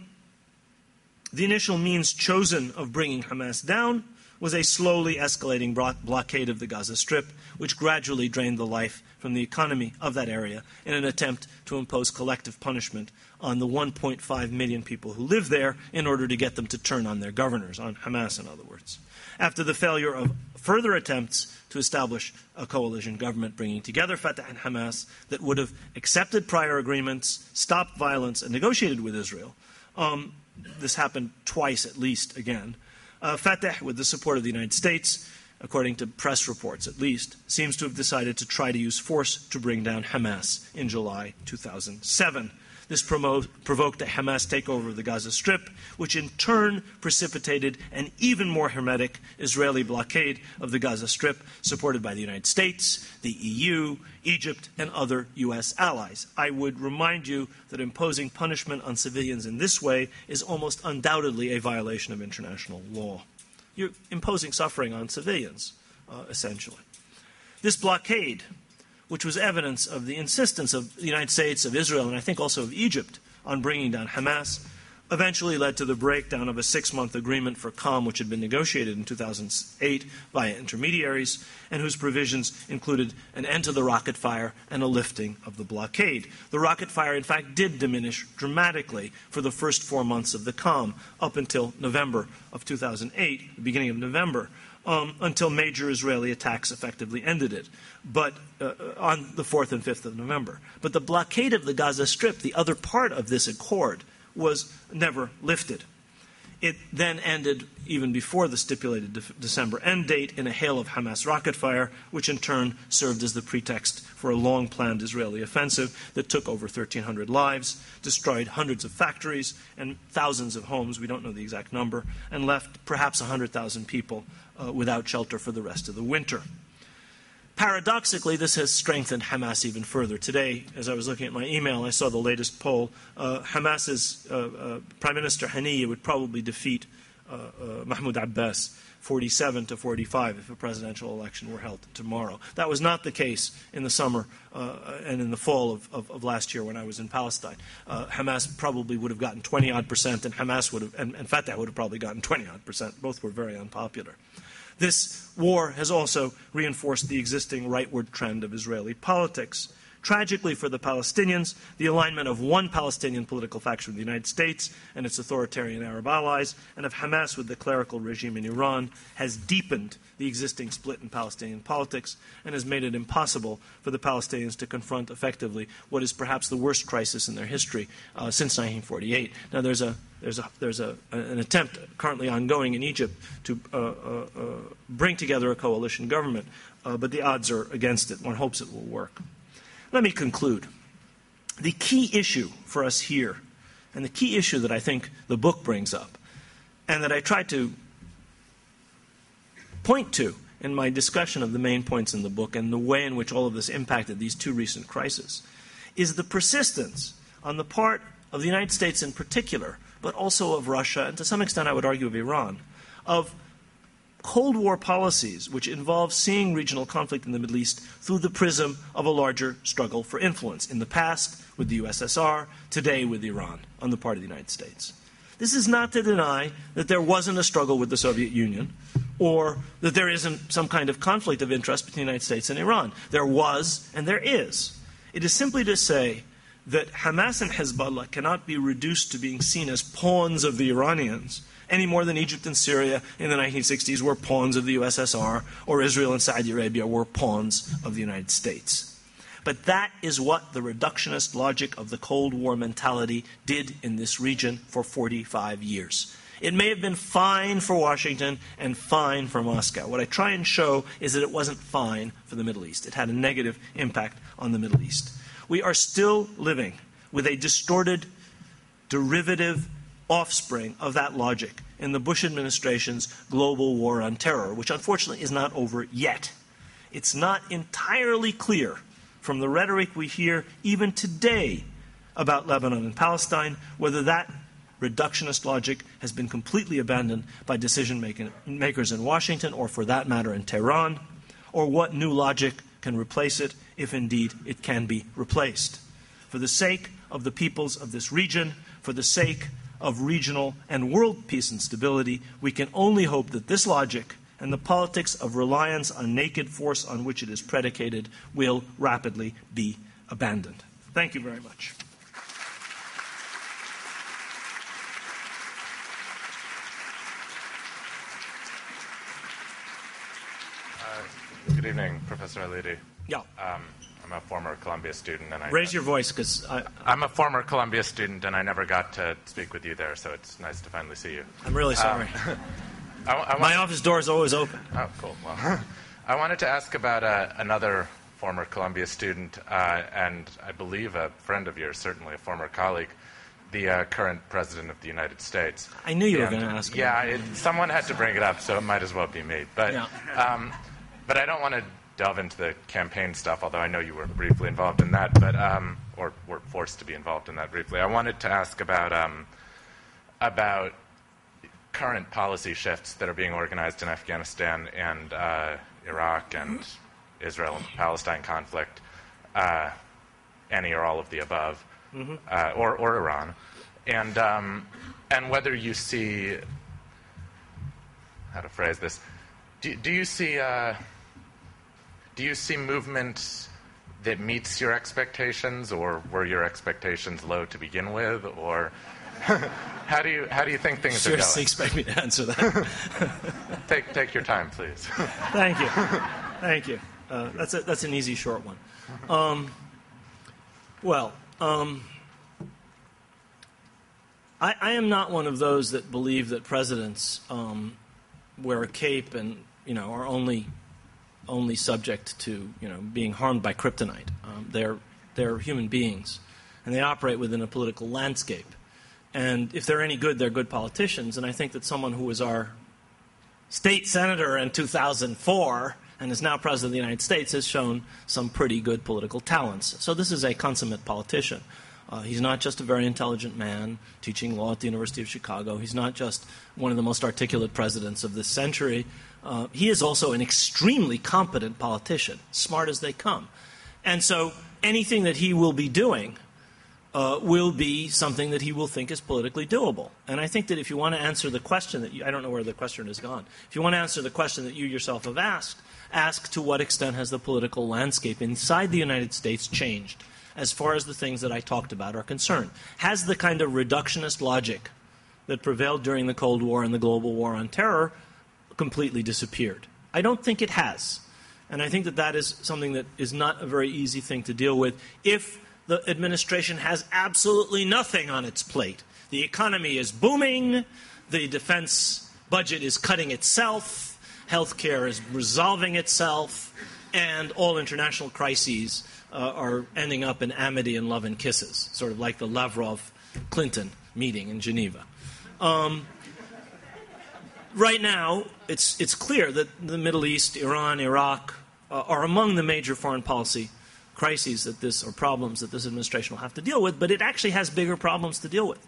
the initial means chosen of bringing Hamas down was a slowly escalating blockade of the Gaza Strip, which gradually drained the life from the economy of that area in an attempt to impose collective punishment on the one point five million people who live there in order to get them to turn on their governors, on Hamas in other words. After the failure of further attempts to establish a coalition government bringing together Fatah and Hamas that would have accepted prior agreements, stopped violence, and negotiated with Israel, um, this happened twice at least again, Uh, Fatah, with the support of the United States, according to press reports at least, seems to have decided to try to use force to bring down Hamas in July two thousand seven. This promote, provoked a Hamas takeover of the Gaza Strip, which in turn precipitated an even more hermetic Israeli blockade of the Gaza Strip, supported by the United States, the E U, Egypt, and other U S allies. I would remind you that imposing punishment on civilians in this way is almost undoubtedly a violation of international law. You're imposing suffering on civilians, uh, essentially. This blockade, which was evidence of the insistence of the United States, of Israel, and I think also of Egypt on bringing down Hamas, eventually led to the breakdown of a six-month agreement for calm which had been negotiated in two thousand eight via intermediaries and whose provisions included an end to the rocket fire and a lifting of the blockade. The rocket fire, in fact, did diminish dramatically for the first four months of the calm up until November of two thousand eight, the beginning of November, um, until major Israeli attacks effectively ended it, but uh, on the fourth and fifth of November. But the blockade of the Gaza Strip, the other part of this accord, was never lifted. It then ended even before the stipulated de- December end date in a hail of Hamas rocket fire, which in turn served as the pretext for a long-planned Israeli offensive that took over thirteen hundred lives, destroyed hundreds of factories and thousands of homes, we don't know the exact number, and left perhaps one hundred thousand people uh, without shelter for the rest of the winter. Paradoxically, this has strengthened Hamas even further. Today, as I was looking at my email, I saw the latest poll. Uh, Hamas's uh, uh, Prime Minister Haniyeh would probably defeat uh, uh, Mahmoud Abbas forty-seven to forty-five if a presidential election were held tomorrow. That was not the case in the summer uh, and in the fall of, of, of last year when I was in Palestine. Uh, Hamas probably would have gotten twenty-odd percent, and Hamas would have, and, and Fatah would have probably gotten twenty-odd percent. Both were very unpopular. This war has also reinforced the existing rightward trend of Israeli politics. Tragically for the Palestinians, the alignment of one Palestinian political faction with the United States and its authoritarian Arab allies, and of Hamas with the clerical regime in Iran, has deepened the existing split in Palestinian politics and has made it impossible for the Palestinians to confront effectively what is perhaps the worst crisis in their history uh, since nineteen forty-eight. Now, there's a There's, a, there's a, an attempt currently ongoing in Egypt to uh, uh, uh, bring together a coalition government, uh, but the odds are against it. One hopes it will work. Let me conclude. The key issue for us here, and the key issue that I think the book brings up, and that I try to point to in my discussion of the main points in the book and the way in which all of this impacted these two recent crises, is the persistence on the part of the United States in particular, but also of Russia, and to some extent I would argue of Iran, of Cold War policies which involve seeing regional conflict in the Middle East through the prism of a larger struggle for influence, in the past with the U S S R, today with Iran, on the part of the United States. This is not to deny that there wasn't a struggle with the Soviet Union, or that there isn't some kind of conflict of interest between the United States and Iran. There was, and there is. It is simply to say that Hamas and Hezbollah cannot be reduced to being seen as pawns of the Iranians any more than Egypt and Syria in the nineteen sixties were pawns of the U S S R, or Israel and Saudi Arabia were pawns of the United States. But that is what the reductionist logic of the Cold War mentality did in this region for forty-five years. It may have been fine for Washington and fine for Moscow. What I try and show is that it wasn't fine for the Middle East. It had a negative impact on the Middle East. We are still living with a distorted, derivative offspring of that logic in the Bush administration's global war on terror, which unfortunately is not over yet. It's not entirely clear from the rhetoric we hear even today about Lebanon and Palestine whether that reductionist logic has been completely abandoned by decision makers in Washington, or for that matter in Tehran, or what new logic can replace it, if indeed it can be replaced. For the sake of the peoples of this region, for the sake of regional and world peace and stability, we can only hope that this logic and the politics of reliance on naked force on which it is predicated will rapidly be abandoned. Thank you very much. Uh, good evening, Professor Halidi. Yeah. Um, I'm a former Columbia student, and I raise your voice, because I'm a former Columbia student, and I never got to speak with you there. So it's nice to finally see you. I'm really sorry. Um, I, I want, My office door is always open. Oh, cool. Well, I wanted to ask about uh, another former Columbia student, uh, and I believe a friend of yours, certainly a former colleague, the uh, current president of the United States. I knew you and, were going to ask. Yeah, it, someone had to bring it up, so it might as well be me. But, yeah. um, but I don't want to delve into the campaign stuff, although I know you were briefly involved in that, but um, or were forced to be involved in that briefly. I wanted to ask about um, about current policy shifts that are being organized in Afghanistan and uh, Iraq and Israel and Palestine conflict, uh, any or all of the above, mm-hmm. uh, or, or Iran. And um, and whether you see, how to phrase this, do, do you see uh, do you see movement that meets your expectations, or were your expectations low to begin with, or how do you how do you think things Seriously are going? Expect me to answer that? take take your time, please. Thank you, thank you. Uh, that's a, that's an easy, short one. Um, well, um, I, I am not one of those that believe that presidents um, wear a cape and you know are only only subject to you know being harmed by kryptonite. Um, they're they're human beings, and they operate within a political landscape. And if they're any good, they're good politicians. And I think that someone who was our state senator in two thousand four and is now president of the United States has shown some pretty good political talents. So this is a consummate politician. Uh, he's not just a very intelligent man teaching law at the University of Chicago. He's not just one of the most articulate presidents of this century. Uh, he is also an extremely competent politician, smart as they come. And so anything that he will be doing uh, will be something that he will think is politically doable. And I think that if you want to answer the question that you, I don't know where the question has gone. If you want to answer the question that you yourself have asked, ask to what extent has the political landscape inside the United States changed as far as the things that I talked about are concerned? Has the kind of reductionist logic that prevailed during the Cold War and the global war on terror completely disappeared? I don't think it has. And I think that that is something that is not a very easy thing to deal with if the administration has absolutely nothing on its plate. The economy is booming, the defense budget is cutting itself, healthcare is resolving itself, and all international crises uh, are ending up in amity and love and kisses, sort of like the Lavrov-Clinton meeting in Geneva. Um, right now, it's, it's clear that the Middle East, Iran, Iraq, uh, are among the major foreign policy crises that this, or problems that this administration will have to deal with, but it actually has bigger problems to deal with.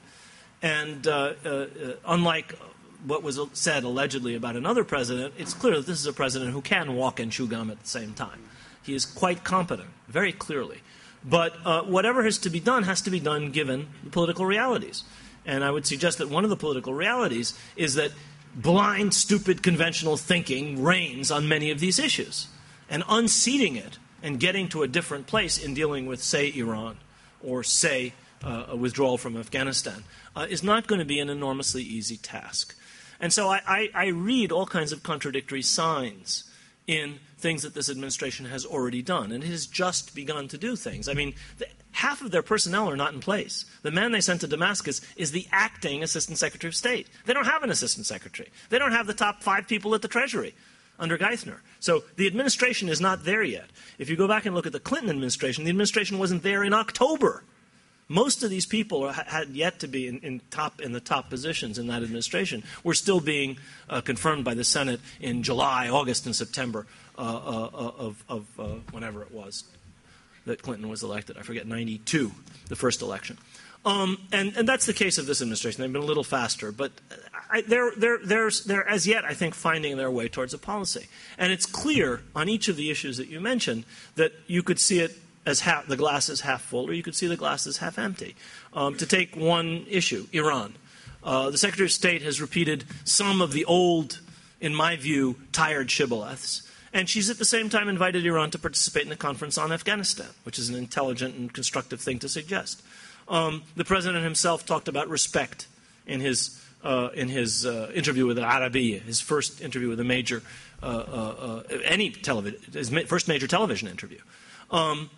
And uh, uh, uh, unlike what was said allegedly about another president, it's clear that this is a president who can walk and chew gum at the same time. He is quite competent, very clearly. But uh, whatever has to be done has to be done given the political realities. And I would suggest that one of the political realities is that blind, stupid, conventional thinking reigns on many of these issues. And unseating it and getting to a different place in dealing with, say, Iran or, say, uh, a withdrawal from Afghanistan uh, is not going to be an enormously easy task. And so I, I, I read all kinds of contradictory signs in things that this administration has already done. And it has just begun to do things. I mean, the, half of their personnel are not in place. The man they sent to Damascus is the acting Assistant Secretary of State. They don't have an Assistant Secretary. They don't have the top five people at the Treasury under Geithner. So the administration is not there yet. If you go back and look at the Clinton administration, the administration wasn't there in October. Most of these people are, had yet to be in, in, top, in the top positions in that administration. Were still being uh, confirmed by the Senate in July, August, and September uh, uh, of, of uh, whenever it was that Clinton was elected. I forget, ninety-two, the first election. Um, and, and that's the case of this administration. They've been a little faster, but I, they're, they're, they're, they're, as yet, I think, finding their way towards a policy. And it's clear on each of the issues that you mentioned that you could see it as half, the glass is half full, or you could see the glass is half empty. Um, to take one issue, Iran. Uh, the Secretary of State has repeated some of the old, in my view, tired shibboleths. And she's at the same time invited Iran to participate in the conference on Afghanistan, which is an intelligent and constructive thing to suggest. Um, the President himself talked about respect in his, uh, in his uh, interview with Al Arabiya, his first interview with a major, uh, uh, uh, any television, his ma- first major television interview. Um,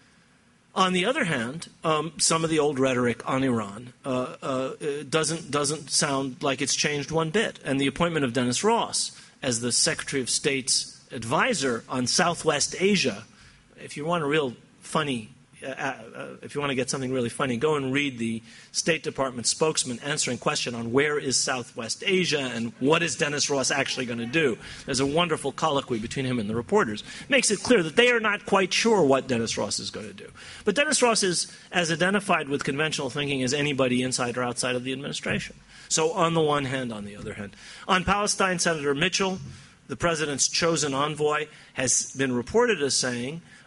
On the other hand, um, some of the old rhetoric on Iran uh, uh, doesn't, doesn't sound like it's changed one bit. And the appointment of Dennis Ross as the Secretary of State's advisor on Southwest Asia, if you want a real funny, uh, uh, if you want to get something really funny, go and read the State Department spokesman answering question on where is Southwest Asia and what is Dennis Ross actually going to do. There's a wonderful colloquy between him and the reporters. Makes it clear that they are not quite sure what Dennis Ross is going to do. But Dennis Ross is as identified with conventional thinking as anybody inside or outside of the administration. So on the one hand, on the other hand. On Palestine, Senator Mitchell, the President's chosen envoy, has been reported as saying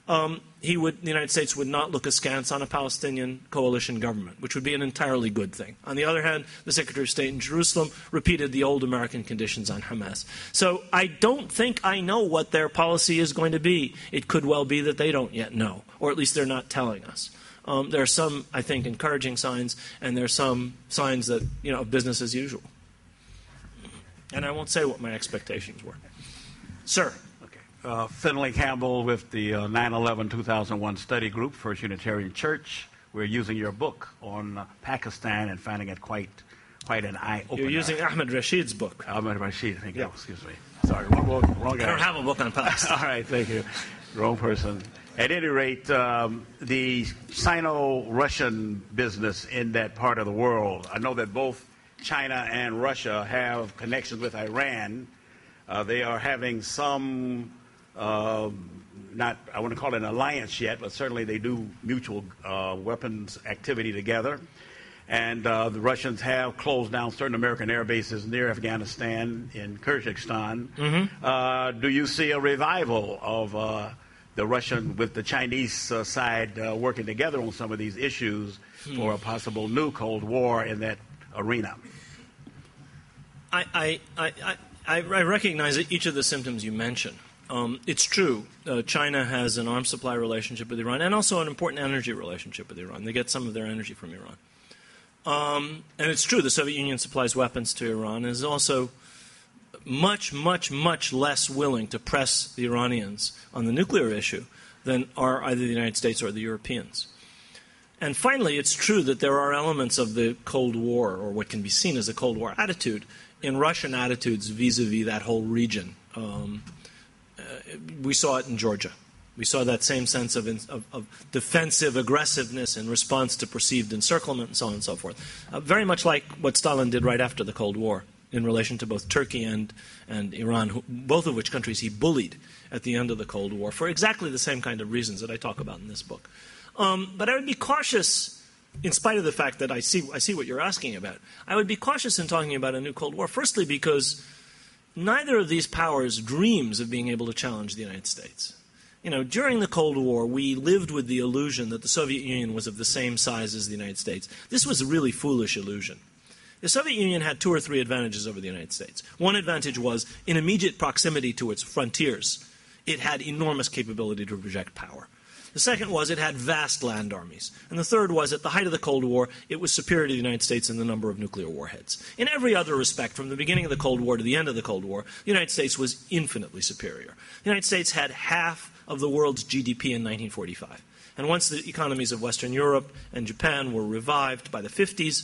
um, he would, the United States would not look askance on a Palestinian coalition government, which would be an entirely good thing. On the other hand, the Secretary of State in Jerusalem repeated the old American conditions on Hamas. So I don't think I know what their policy is going to be. It could well be that they don't yet know, or at least they're not telling us. Um, there are some, I think, encouraging signs, and there are some signs that, you know, of business as usual. And I won't say what my expectations were. Sir. Uh, Finley Campbell with the uh, nine eleven two thousand one study group, First Unitarian Church. We're using your book on uh, Pakistan and finding it quite quite an eye-opener. You're using Ahmed Rashid's book. Ahmed Rashid, thank you. Yeah. Excuse me. Sorry, wrong, wrong, wrong guy. I don't have a book on Pakistan. All right, thank you. Wrong person. At any rate, um, the Sino-Russian business in that part of the world, I know that both China and Russia have connections with Iran. Uh, they are having some... Uh, not, I wouldn't call it an alliance yet, but certainly they do mutual uh, weapons activity together. And uh, the Russians have closed down certain American air bases near Afghanistan, in Kyrgyzstan. Mm-hmm. Uh, do you see a revival of uh, the Russian with the Chinese uh, side uh, working together on some of these issues hmm. for a possible new Cold War in that arena? I, I, I, I, I recognize each of the symptoms you mentioned. Um, it's true. Uh, China has an arms supply relationship with Iran and also an important energy relationship with Iran. They get some of their energy from Iran. Um, and it's true the Soviet Union supplies weapons to Iran and is also much, much, much less willing to press the Iranians on the nuclear issue than are either the United States or the Europeans. And finally, it's true that there are elements of the Cold War, or what can be seen as a Cold War attitude, in Russian attitudes vis-a-vis that whole region. Um, Uh, we saw it in Georgia. We saw that same sense of, of, of defensive aggressiveness in response to perceived encirclement and so on and so forth. Uh, very much like what Stalin did right after the Cold War in relation to both Turkey and, and Iran, who, both of which countries he bullied at the end of the Cold War for exactly the same kind of reasons that I talk about in this book. Um, but I would be cautious, in spite of the fact that I see, I see what you're asking about, I would be cautious in talking about a new Cold War, firstly because neither of these powers dreams of being able to challenge the United States. You know, during the Cold War, we lived with the illusion that the Soviet Union was of the same size as the United States. This was a really foolish illusion. The Soviet Union had two or three advantages over the United States. One advantage was, in immediate proximity to its frontiers, it had enormous capability to project power. The second was it had vast land armies. And the third was, at the height of the Cold War, it was superior to the United States in the number of nuclear warheads. In every other respect, from the beginning of the Cold War to the end of the Cold War, the United States was infinitely superior. The United States had half of the world's G D P in nineteen forty-five. And once the economies of Western Europe and Japan were revived by the fifties,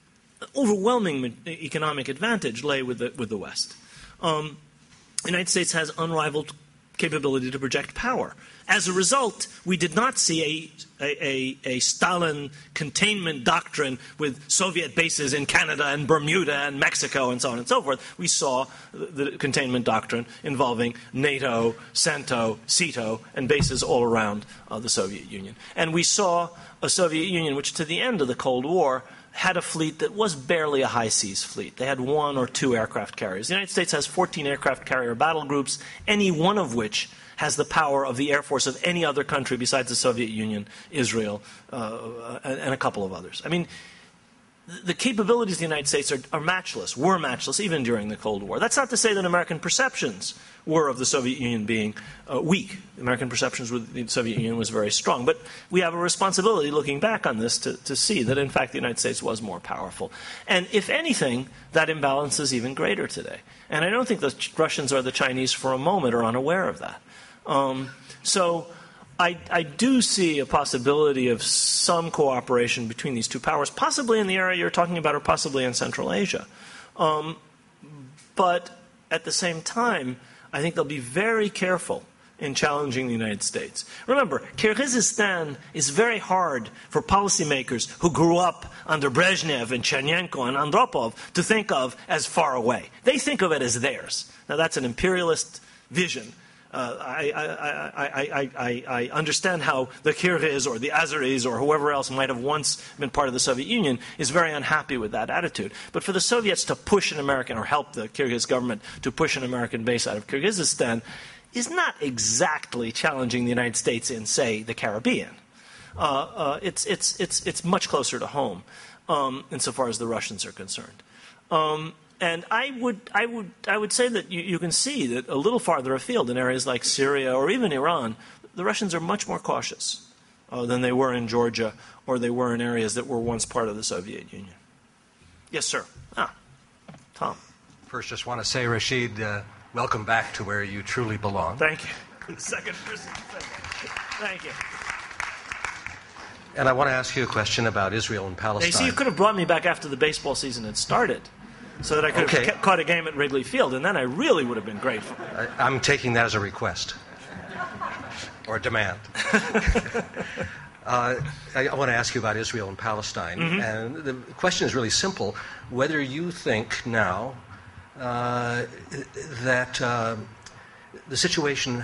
overwhelming economic advantage lay with the, with the West. Um, the United States has unrivaled capability to project power. As a result, we did not see a, a, a, a Stalin containment doctrine with Soviet bases in Canada and Bermuda and Mexico and so on and so forth. We saw the, the containment doctrine involving NATO, CENTO, CETO, and bases all around uh, the Soviet Union. And we saw a Soviet Union which, to the end of the Cold War, had a fleet that was barely a high seas fleet. They had one or two aircraft carriers. The United States has fourteen aircraft carrier battle groups, any one of which has the power of the air force of any other country besides the Soviet Union, Israel, uh, and, and a couple of others. I mean, the capabilities of the United States are, are matchless, were matchless even during the Cold War. That's not to say that American perceptions were of the Soviet Union being uh, weak. American perceptions with the Soviet Union was very strong. But we have a responsibility looking back on this to, to see that, in fact, the United States was more powerful. And if anything, that imbalance is even greater today. And I don't think the Russians or the Chinese for a moment are unaware of that. Um, so I, I do see a possibility of some cooperation between these two powers, possibly in the area you're talking about or possibly in Central Asia. Um, but at the same time, I think they'll be very careful in challenging the United States. Remember, Kyrgyzstan is very hard for policymakers who grew up under Brezhnev and Chernenko and Andropov to think of as far away. They think of it as theirs. Now, that's an imperialist vision. Uh, I, I, I, I, I understand how the Kyrgyz or the Azeris or whoever else might have once been part of the Soviet Union is very unhappy with that attitude. But for the Soviets to push an American, or help the Kyrgyz government to push an American base out of Kyrgyzstan, is not exactly challenging the United States in, say, the Caribbean. Uh, uh, it's, it's, it's, it's much closer to home um, insofar as the Russians are concerned. Um, and I would, I, would, I would say that you, you can see that a little farther afield in areas like Syria or even Iran, the Russians are much more cautious uh, than they were in Georgia or they were in areas that were once part of the Soviet Union. Yes, sir. Ah, Tom. First, just want to say, Rashid, uh, welcome back to where you truly belong. Thank you. Second person. Thank you. And I want to ask you a question about Israel and Palestine. You see, you could have brought me back after the baseball season had started so that I could okay. have ca- caught a game at Wrigley Field, and then I really would have been grateful. I, I'm taking that as a request or a demand. uh, I, I want to ask you about Israel and Palestine. Mm-hmm. And the question is really simple. Whether you think now uh, that uh, the situation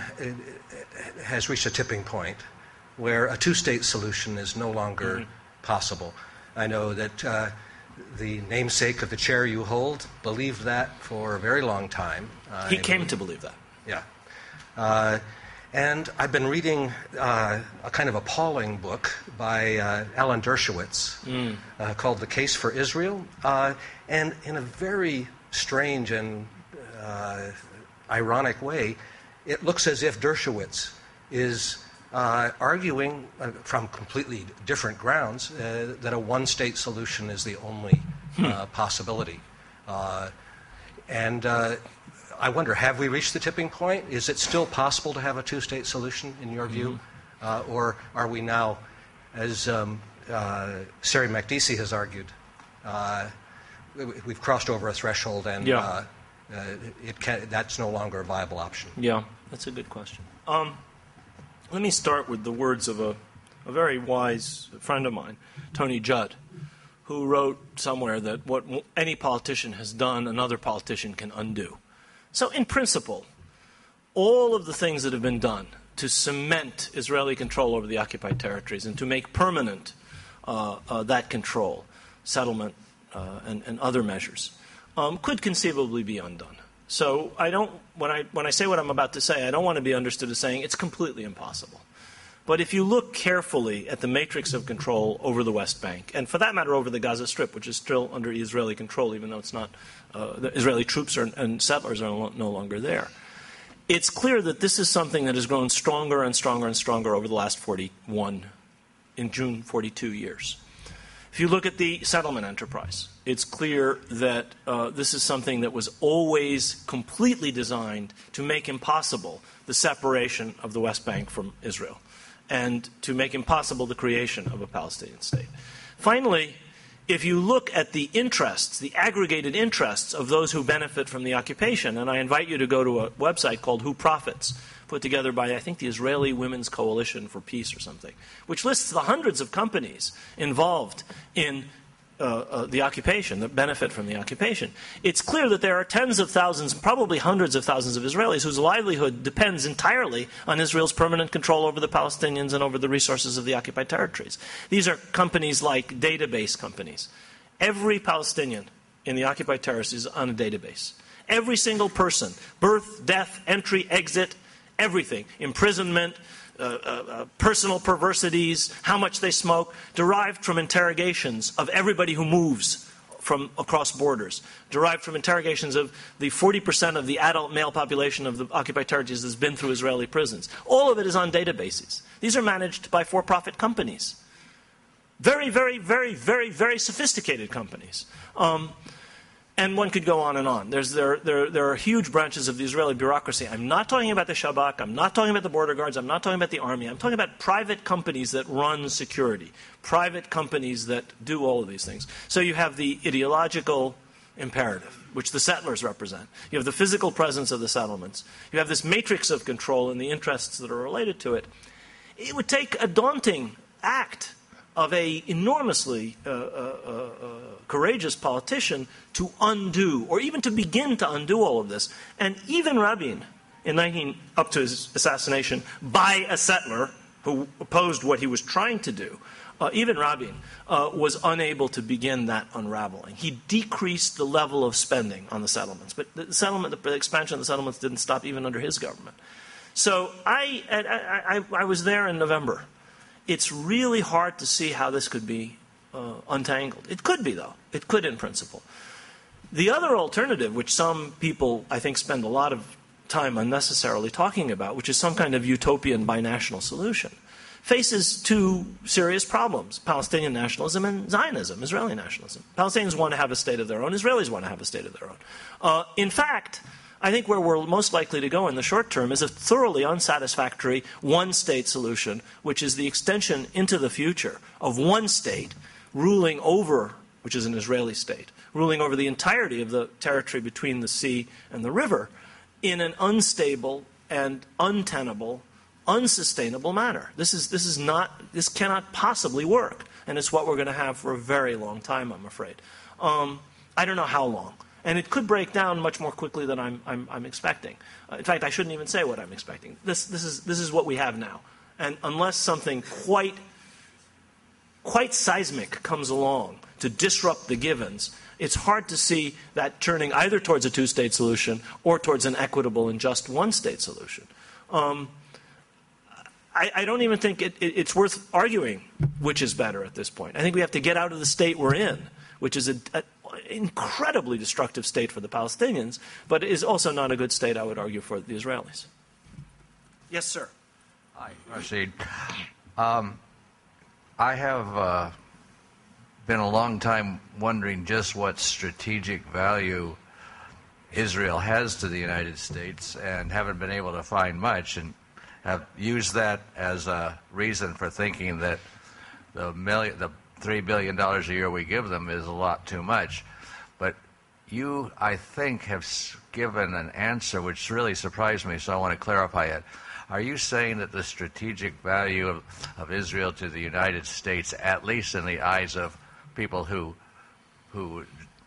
has reached a tipping point where a two-state solution is no longer mm-hmm. possible. I know that uh, the namesake of the chair you hold believed that for a very long time. Uh, he came to believe that. Yeah. Uh, and I've been reading uh, a kind of appalling book by uh, Alan Dershowitz mm. uh, called The Case for Israel. Uh, and in a very strange and uh, ironic way, it looks as if Dershowitz is Uh, arguing uh, from completely different grounds uh, that a one-state solution is the only uh, possibility. Uh, and uh, I wonder, have we reached the tipping point? Is it still possible to have a two-state solution, in your view? Mm-hmm. Uh, or are we now, as um, uh, Sari Makdisi has argued, uh, we've crossed over a threshold and yeah. uh, uh, it can, that's no longer a viable option? Yeah, that's a good question. Um, Let me start with the words of a, a very wise friend of mine, Tony Judd, who wrote somewhere that what any politician has done, another politician can undo. So in principle, all of the things that have been done to cement Israeli control over the occupied territories and to make permanent uh, uh, that control, settlement, uh, and, and other measures, um, could conceivably be undone. So I don't, when I, when I say what I'm about to say, I don't want to be understood as saying it's completely impossible. But if you look carefully at the matrix of control over the West Bank, and for that matter over the Gaza Strip, which is still under Israeli control, even though it's not, uh, the Israeli troops are, and settlers are no, no longer there, it's clear that this is something that has grown stronger and stronger and stronger over the last forty-one, in June, forty-two years. If you look at the settlement enterprise, it's clear that uh, this is something that was always completely designed to make impossible the separation of the West Bank from Israel and to make impossible the creation of a Palestinian state. Finally, if you look at the interests, the aggregated interests of those who benefit from the occupation, and I invite you to go to a website called Who Profits, put together by, I think, the Israeli Women's Coalition for Peace or something, which lists the hundreds of companies involved in uh, uh, the occupation, that benefit from the occupation. It's clear that there are tens of thousands, probably hundreds of thousands of Israelis whose livelihood depends entirely on Israel's permanent control over the Palestinians and over the resources of the occupied territories. These are companies like database companies. Every Palestinian in the occupied territories is on a database. Every single person, birth, death, entry, exit, everything, imprisonment, uh, uh, uh, personal perversities, how much they smoke, derived from interrogations of everybody who moves from across borders, derived from interrogations of the forty percent of the adult male population of the occupied territories that's been through Israeli prisons. All of it is on databases. These are managed by for-profit companies. Very, very, very, very, very sophisticated companies. Um, And one could go on and on. There's, there, there, there are huge branches of the Israeli bureaucracy. I'm not talking about the Shabak. I'm not talking about the border guards. I'm not talking about the army. I'm talking about private companies that run security, private companies that do all of these things. So you have the ideological imperative, which the settlers represent. You have the physical presence of the settlements. You have this matrix of control and the interests that are related to it. It would take a daunting act of a enormously uh, uh, uh, courageous politician to undo, or even to begin to undo all of this. And even Rabin, in nineteen, up to his assassination by a settler who opposed what he was trying to do, uh, even Rabin uh, was unable to begin that unraveling. He decreased the level of spending on the settlements, but the settlement, the expansion of the settlements didn't stop even under his government. So I, I, I, I was there in November. It's really hard to see how this could be uh, untangled. It could be, though. It could in principle. The other alternative, which some people, I think, spend a lot of time unnecessarily talking about, which is some kind of utopian binational solution, faces two serious problems: Palestinian nationalism and Zionism, Israeli nationalism. Palestinians want to have a state of their own. Israelis want to have a state of their own. Uh, in fact, I think where we're most likely to go in the short term is a thoroughly unsatisfactory one-state solution, which is the extension into the future of one state ruling over, which is an Israeli state, ruling over the entirety of the territory between the sea and the river in an unstable and untenable, unsustainable manner. This is, this is not, this cannot possibly work. And it's what we're going to have for a very long time, I'm afraid. Um, I don't know how long. And it could break down much more quickly than I'm, I'm, I'm expecting. Uh, in fact, I shouldn't even say what I'm expecting. This, this, is, this is what we have now. And unless something quite, quite seismic comes along to disrupt the givens, it's hard to see that turning either towards a two-state solution or towards an equitable and just one-state solution. Um, I, I don't even think it, it, it's worth arguing which is better at this point. I think we have to get out of the state we're in, which is an incredibly destructive state for the Palestinians, but is also not a good state, I would argue, for the Israelis. Yes, sir. Hi, Rashid. Um, I have uh, been a long time wondering just what strategic value Israel has to the United States, and haven't been able to find much, and have used that as a reason for thinking that the million, the three billion dollars a year we give them is a lot too much. But you, I think, have given an answer which really surprised me, so I want to clarify it. Are you saying that the strategic value of, of Israel to the United States, at least in the eyes of people who who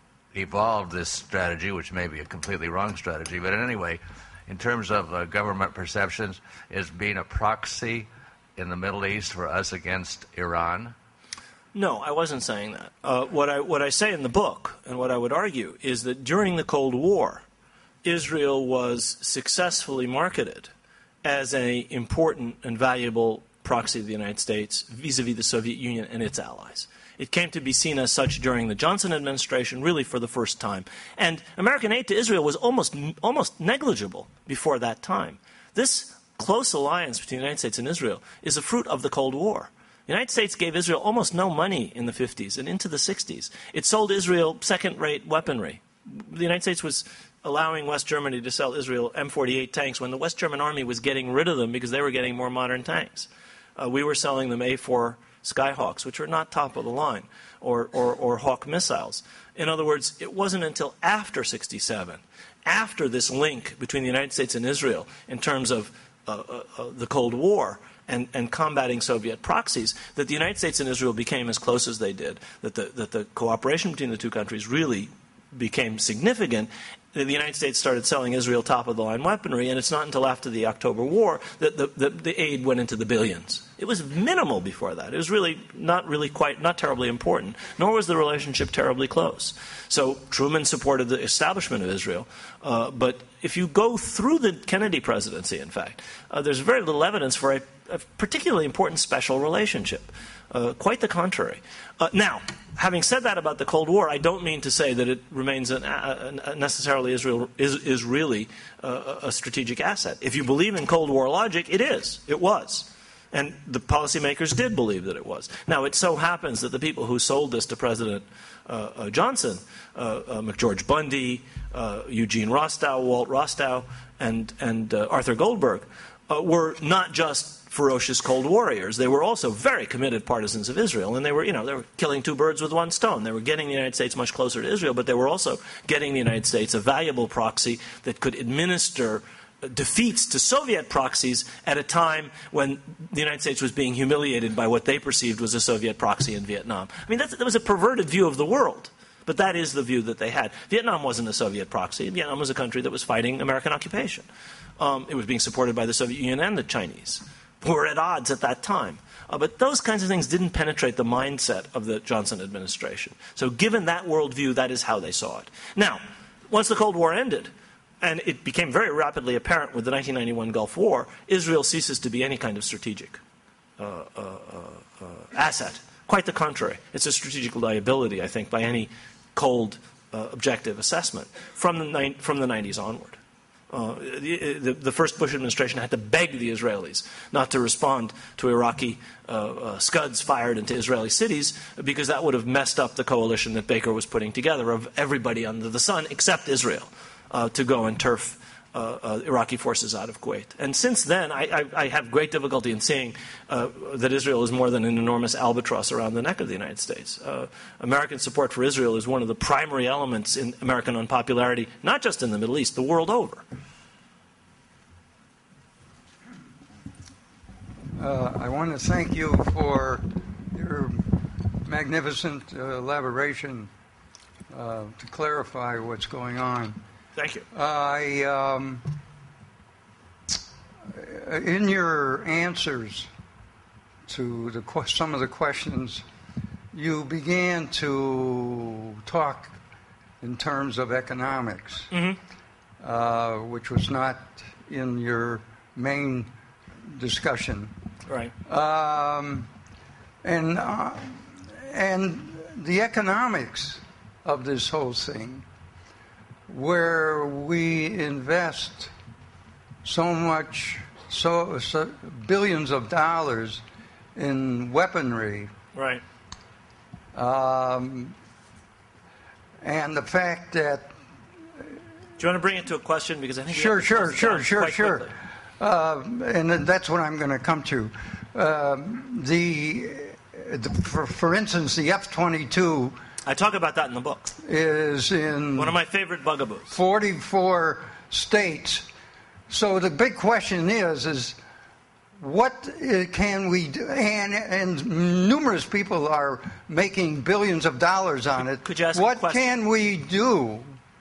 evolved this strategy, which may be a completely wrong strategy, but anyway, in terms of uh, government perceptions, is being a proxy in the Middle East for us against Iran? No, I wasn't saying that. Uh, what I what I say in the book, and what I would argue, is that during the Cold War, Israel was successfully marketed as an important and valuable proxy of the United States vis-a-vis the Soviet Union and its allies. It came to be seen as such during the Johnson administration, really for the first time. And American aid to Israel was almost almost negligible before that time. This close alliance between the United States and Israel is a fruit of the Cold War. The United States gave Israel almost no money in the fifties and into the sixties. It sold Israel second-rate weaponry. The United States was allowing West Germany to sell Israel M forty-eight tanks when the West German army was getting rid of them because they were getting more modern tanks. Uh, we were selling them A four Skyhawks, which are not top of the line, or, or, or Hawk missiles. In other words, it wasn't until after sixty-seven, after this link between the United States and Israel in terms of uh, uh, uh, the Cold War and, and combating Soviet proxies, that the United States and Israel became as close as they did, that the, that the cooperation between the two countries really became significant. The United States started selling Israel top-of-the-line weaponry, and it's not until after the October War that the, the, the aid went into the billions. It was minimal before that. It was really not really quite, not terribly important, nor was the relationship terribly close. So Truman supported the establishment of Israel, uh, but if you go through the Kennedy presidency, in fact, uh, there's very little evidence for a, a particularly important special relationship. Uh, quite the contrary. Uh, now, having said that about the Cold War, I don't mean to say that it remains an, a, a necessarily Israel is, is really uh, a strategic asset. If you believe in Cold War logic, it is. It was. And the policymakers did believe that it was. Now, it so happens that the people who sold this to President uh, uh, Johnson, uh, uh, McGeorge Bundy, uh, Eugene Rostow, Walt Rostow, and, and uh, Arthur Goldberg, uh, were not just ferocious Cold Warriors. They were also very committed partisans of Israel, and they were, you know, they were killing two birds with one stone. They were getting the United States much closer to Israel, but they were also getting the United States a valuable proxy that could administer defeats to Soviet proxies at a time when the United States was being humiliated by what they perceived was a Soviet proxy in Vietnam. I mean, that's, that was a perverted view of the world, but that is the view that they had. Vietnam wasn't a Soviet proxy. Vietnam was a country that was fighting American occupation. Um, it was being supported by the Soviet Union and the Chinese, who were at odds at that time. Uh, but those kinds of things didn't penetrate the mindset of the Johnson administration. So given that worldview, that is how they saw it. Now, once the Cold War ended, and it became very rapidly apparent with the nineteen ninety-one Gulf War, Israel ceases to be any kind of strategic uh, uh, uh, asset. Quite the contrary. It's a strategic liability, I think, by any cold, uh, objective assessment from the, ni- from the nineties onward. Uh, the, the, the first Bush administration had to beg the Israelis not to respond to Iraqi uh, uh, Scuds fired into Israeli cities, because that would have messed up the coalition that Baker was putting together of everybody under the sun except Israel uh, to go and turf uh, uh, Iraqi forces out of Kuwait. And since then, I, I, I have great difficulty in seeing uh, that Israel is more than an enormous albatross around the neck of the United States. Uh, American support for Israel is one of the primary elements in American unpopularity, not just in the Middle East, the world over. Uh, I want to thank you for your magnificent uh, elaboration uh, to clarify what's going on. Thank you. I, um, in your answers to the, some of the questions, you began to talk in terms of economics, Mm-hmm. uh, which was not in your main discussion. Right. Um, and uh, and the economics of this whole thing, where we invest so much, so, so billions of dollars in weaponry, Right. um, and the fact that Do you want to bring it to a question? Because I think we sure, have to sure, close it sure, down sure, quite sure. quickly. Uh, and that's what I'm going to come to. Um, the, the for, for instance, the F twenty-two I talk about that in the book. is in One of my favorite bugaboos. forty-four states. So the big question is, is what uh, can we do? And, and numerous people are making billions of dollars on it. Could you ask a what question? can we do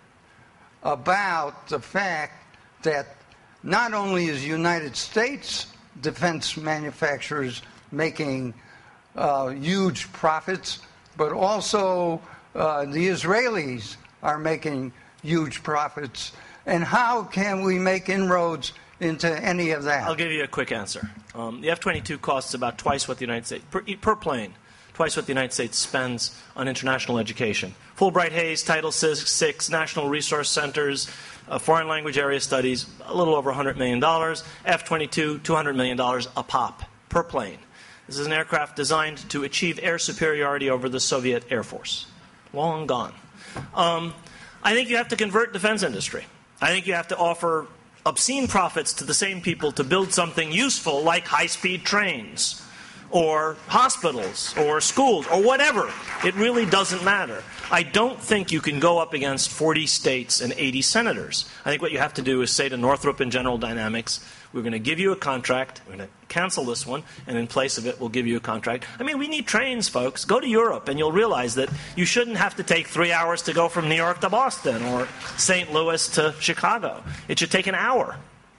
about the fact that not only is United States defense manufacturers making uh, huge profits, but also uh, the Israelis are making huge profits? And how can we make inroads into any of that? I'll give you a quick answer. Um, the F twenty-two costs about twice what the United States, per, per plane, twice what the United States spends on international education. Fulbright Hays, Title six, National Resource Centers, uh, foreign language area studies, a little over one hundred million dollars. F twenty-two, two hundred million dollars a pop per plane. This is an aircraft designed to achieve air superiority over the Soviet Air Force. Long gone. Um, I think you have to convert defense industry. I think you have to offer obscene profits to the same people to build something useful like high-speed trains or hospitals or schools or whatever. It really doesn't matter. I don't think you can go up against forty states and eighty senators. I think what you have to do is say to Northrop and General Dynamics, we're going to give you a contract, we're going to cancel this one, and in place of it, we'll give you a contract. I mean, we need trains, folks. Go to Europe, and you'll realize that you shouldn't have to take three hours to go from New York to Boston or Saint Louis to Chicago. It should take an hour.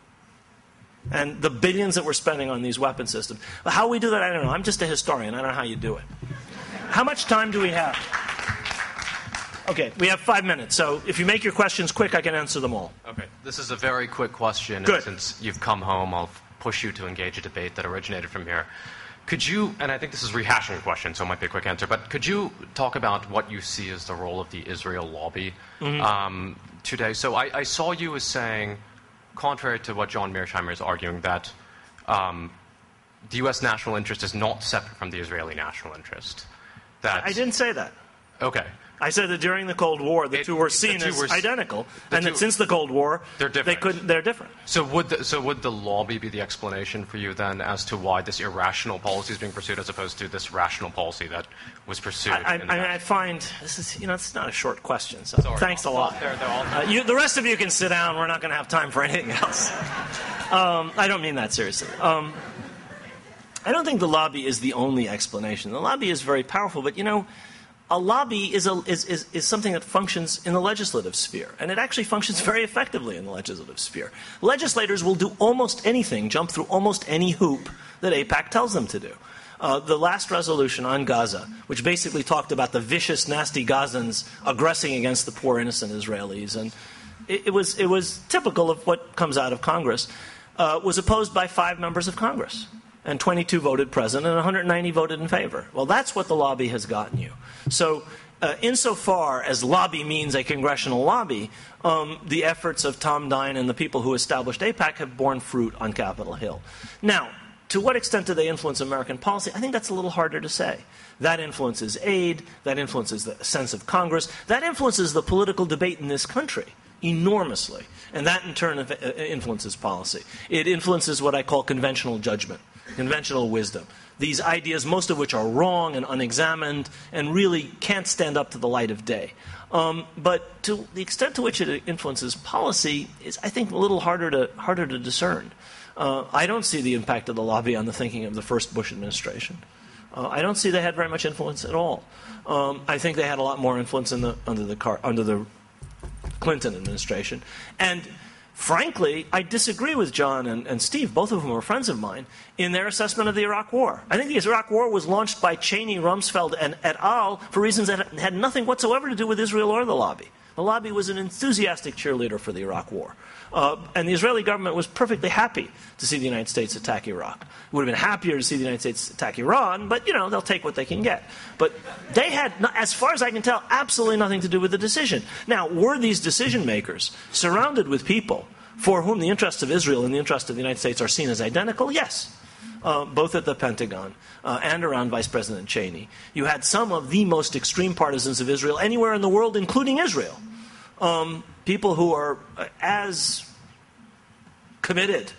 And the billions that we're spending on these weapon systems. But how we do that, I don't know. I'm just a historian. I don't know how you do it. How much time do we have? Okay, we have five minutes. So if you make your questions quick, I can answer them all. Okay, this is a very quick question. Good. And since you've come home, I'll push you to engage a debate that originated from here. Could you, and I think this is rehashing a question, so it might be a quick answer, but could you talk about what you see as the role of the Israel lobby Mm-hmm. um, today? So I, I saw you as saying, contrary to what John Mearsheimer is arguing, that um, the U S national interest is not separate from the Israeli national interest. That I didn't say that. Okay. I said that during the Cold War, the It- two were the seen two as were s- identical, the and that two- since the Cold War, They're they different. couldn't. They're different. So would the, so would the lobby be the explanation for you then as to why this irrational policy is being pursued as opposed to this rational policy that was pursued? I, I, in the I, I past? find this is, you know, it's not a short question. So Sorry. thanks a lot. They're- they're all- Uh, you, the rest of you can sit down. We're not going to have time for anything else. Um, I don't mean that seriously. Um, I don't think the lobby is the only explanation. The lobby is very powerful, but you know, a lobby is, a, is, is, is something that functions in the legislative sphere, and it actually functions very effectively in the legislative sphere. Legislators will do almost anything, jump through almost any hoop that AIPAC tells them to do. Uh, the last resolution on Gaza, which basically talked about the vicious, nasty Gazans aggressing against the poor, innocent Israelis, and it, it was it was typical of what comes out of Congress, uh, was opposed by five members of Congress. And twenty-two voted present, and one hundred ninety voted in favor. Well, that's what the lobby has gotten you. So, uh, insofar as lobby means a congressional lobby, um, the efforts of Tom Dine and the people who established AIPAC have borne fruit on Capitol Hill. Now, to what extent do they influence American policy? I think that's a little harder to say. That influences aid, that influences the sense of Congress, that influences the political debate in this country enormously. And that, in turn, influences policy. It influences what I call conventional judgment. Conventional wisdom. These ideas, most of which are wrong and unexamined and really can't stand up to the light of day. Um, but to the extent to which it influences policy is, I think, a little harder to, harder to discern. Uh, I don't see the impact of the lobby on the thinking of the first Bush administration. Uh, I don't see they had very much influence at all. Um, I think they had a lot more influence in the, under, the Car- under the Clinton administration. And frankly, I disagree with John and, and Steve, both of whom are friends of mine, in their assessment of the Iraq War. I think the Iraq War was launched by Cheney, Rumsfeld, and et al. For reasons that had nothing whatsoever to do with Israel or the lobby. The lobby was an enthusiastic cheerleader for the Iraq War. Uh, and the Israeli government was perfectly happy to see the United States attack Iraq. It would have been happier to see the United States attack Iran, but, you know, they'll take what they can get. But they had, as far as I can tell, absolutely nothing to do with the decision. Now, were these decision makers surrounded with people for whom the interests of Israel and the interests of the United States are seen as identical? Yes. Uh, both at the Pentagon uh, and around Vice President Cheney. You had some of the most extreme partisans of Israel anywhere in the world, including Israel. Um, people who are uh, as committed,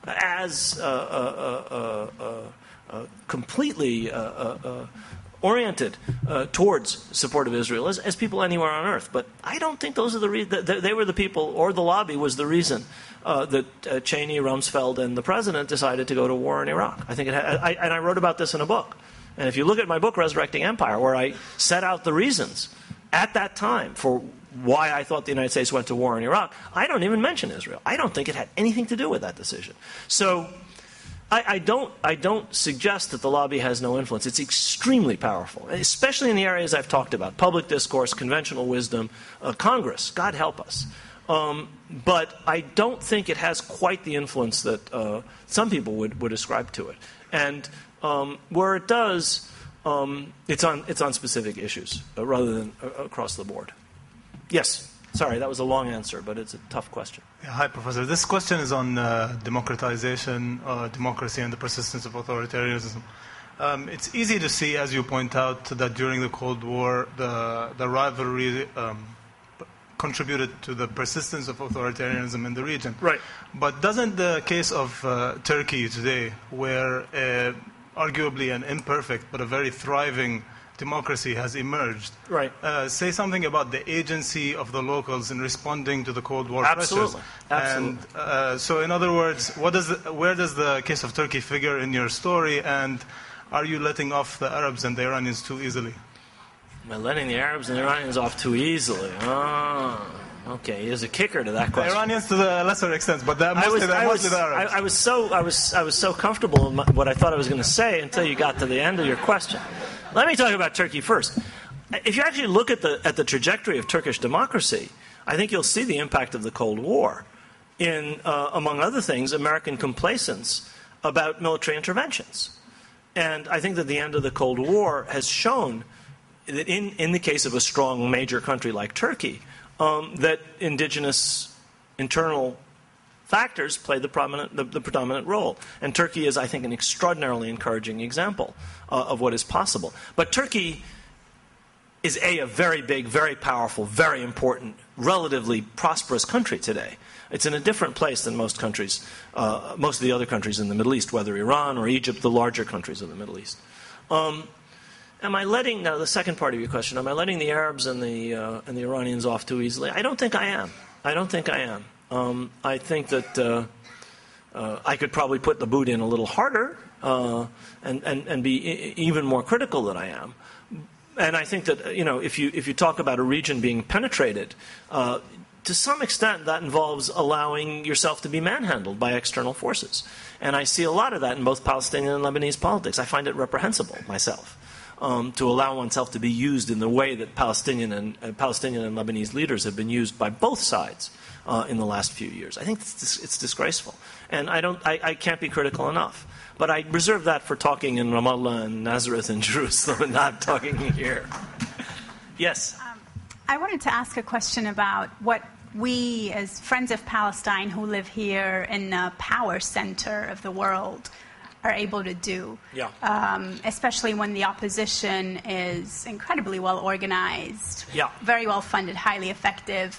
as uh, uh, uh, uh, uh, completely uh, uh, uh, oriented uh, towards support of Israel as, as people anywhere on earth. But I don't think those are the reasons. They were the people, or the lobby was the reason uh, that uh, Cheney, Rumsfeld, and the president decided to go to war in Iraq. I think it had, I, and I wrote about this in a book. And if you look at my book, Resurrecting Empire, where I set out the reasons at that time for why I thought the United States went to war in Iraq, I don't even mention Israel. I don't think it had anything to do with that decision. So I, I don't I don't suggest that the lobby has no influence. It's extremely powerful, especially in the areas I've talked about: public discourse, conventional wisdom, uh, Congress. God help us. Um, but I don't think it has quite the influence that uh, some people would, would ascribe to it. And um, where it does, um, it's on it's on specific issues uh, rather than uh, across the board. Yes. Sorry, that was a long answer, but it's a tough question. Yeah, hi, Professor. This question is on uh, democratization, uh, democracy, and the persistence of authoritarianism. Um, it's easy to see, as you point out, that during the Cold War, the, the rivalry um, contributed to the persistence of authoritarianism in the region. Right. But doesn't the case of uh, Turkey today, where uh, arguably an imperfect but a very thriving democracy has emerged, right. uh, say something about the agency of the locals in responding to the Cold War Absolutely. pressures? Absolutely. And uh, so, in other words, what does the, where does the case of Turkey figure in your story, and are you letting off the Arabs and the Iranians too easily? Am I letting the Arabs and the Iranians off too easily? Oh, okay. There's a kicker to that question. The Iranians to the lesser extent, but that mostly, I was, the, I mostly was, the Arabs. I, I was so I was I was so comfortable in my, what I thought I was going to say until you got to the end of your question. Let me talk about Turkey first. If you actually look at the at the trajectory of Turkish democracy, I think you'll see the impact of the Cold War in, uh, among other things, American complacence about military interventions. And I think that the end of the Cold War has shown that in, in the case of a strong major country like Turkey, um, that indigenous internal factors play the, prominent, the, the predominant role. And Turkey is, I think, an extraordinarily encouraging example uh, of what is possible. But Turkey is, A, a very big, very powerful, very important, relatively prosperous country today. It's in a different place than most countries, uh, most of the other countries in the Middle East, whether Iran or Egypt, the larger countries of the Middle East. Um, am I letting, now the second part of your question, am I letting the Arabs and the, uh, and the Iranians off too easily? I don't think I am. I don't think I am. Um, I think that uh, uh, I could probably put the boot in a little harder uh, and, and, and be I- even more critical than I am. And I think that, you know, if you, if you talk about a region being penetrated, uh, to some extent that involves allowing yourself to be manhandled by external forces. And I see a lot of that in both Palestinian and Lebanese politics. I find it reprehensible myself. um, to allow oneself to be used in the way that Palestinian and uh, Palestinian and Lebanese leaders have been used by both sides uh, in the last few years. I think it's, dis- it's disgraceful, and I don't. I, I can't be critical enough. But I reserve that for talking in Ramallah and Nazareth and Jerusalem, and not talking here. Yes. Um, I wanted to ask a question about what we, as Friends of Palestine who live here in the power center of the world, are able to do. Yeah. Um, especially when the opposition is incredibly well organized, yeah. very well funded, highly effective.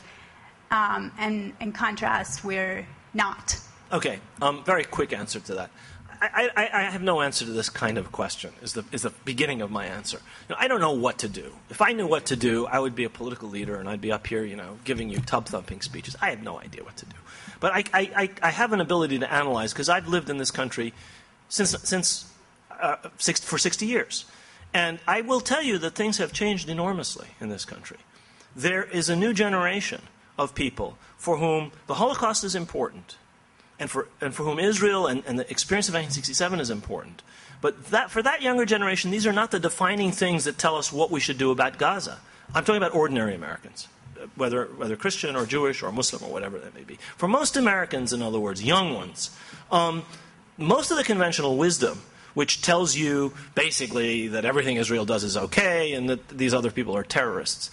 Um, and in contrast, we're not. Okay. Um, very quick answer to that. I, I, I have no answer to this kind of question, is the, is the beginning of my answer. You know, I don't know what to do. If I knew what to do, I would be a political leader and I'd be up here, you know, giving you tub-thumping speeches. I have no idea what to do. But I, I, I have an ability to analyze, because I've lived in this country since, since uh, six, for sixty years. And I will tell you that things have changed enormously in this country. There is a new generation of people for whom the Holocaust is important, and for, and for whom Israel and, and the experience of nineteen sixty-seven is important. But that, for that younger generation, these are not the defining things that tell us what we should do about Gaza. I'm talking about ordinary Americans, whether, whether Christian or Jewish or Muslim or whatever that may be. For most Americans, in other words, young ones, um, most of the conventional wisdom, which tells you basically that everything Israel does is okay and that these other people are terrorists,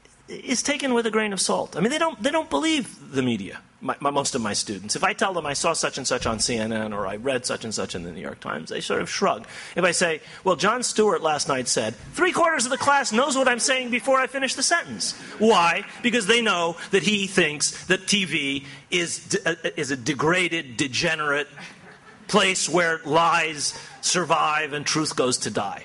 is taken with a grain of salt. I mean, they don't, they don't believe the media, my, my, most of my students. If I tell them I saw such and such on C N N or I read such and such in the New York Times, they sort of shrug. If I say, well, Jon Stewart last night said, three quarters of the class knows what I'm saying before I finish the sentence. Why? Because they know that he thinks that T V is, is a degraded, degenerate place where lies survive and truth goes to die.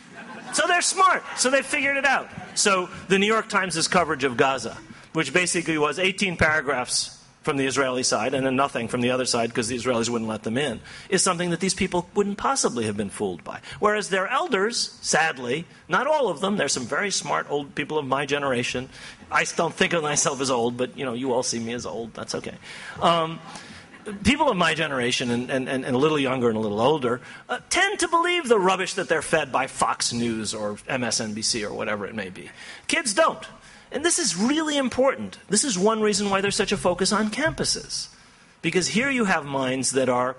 So they're smart. So they figured it out. So the New York Times' coverage of Gaza, which basically was eighteen paragraphs from the Israeli side and then nothing from the other side because the Israelis wouldn't let them in, is something that these people wouldn't possibly have been fooled by. Whereas their elders, sadly, not all of them, there's some very smart old people of my generation. I don't think of myself as old, but you know, you all see me as old. That's okay. Um, People of my generation, and, and, and a little younger and a little older, uh, tend to believe the rubbish that they're fed by Fox News or M S N B C or whatever it may be. Kids don't. And this is really important. This is one reason why there's such a focus on campuses. Because here you have minds that are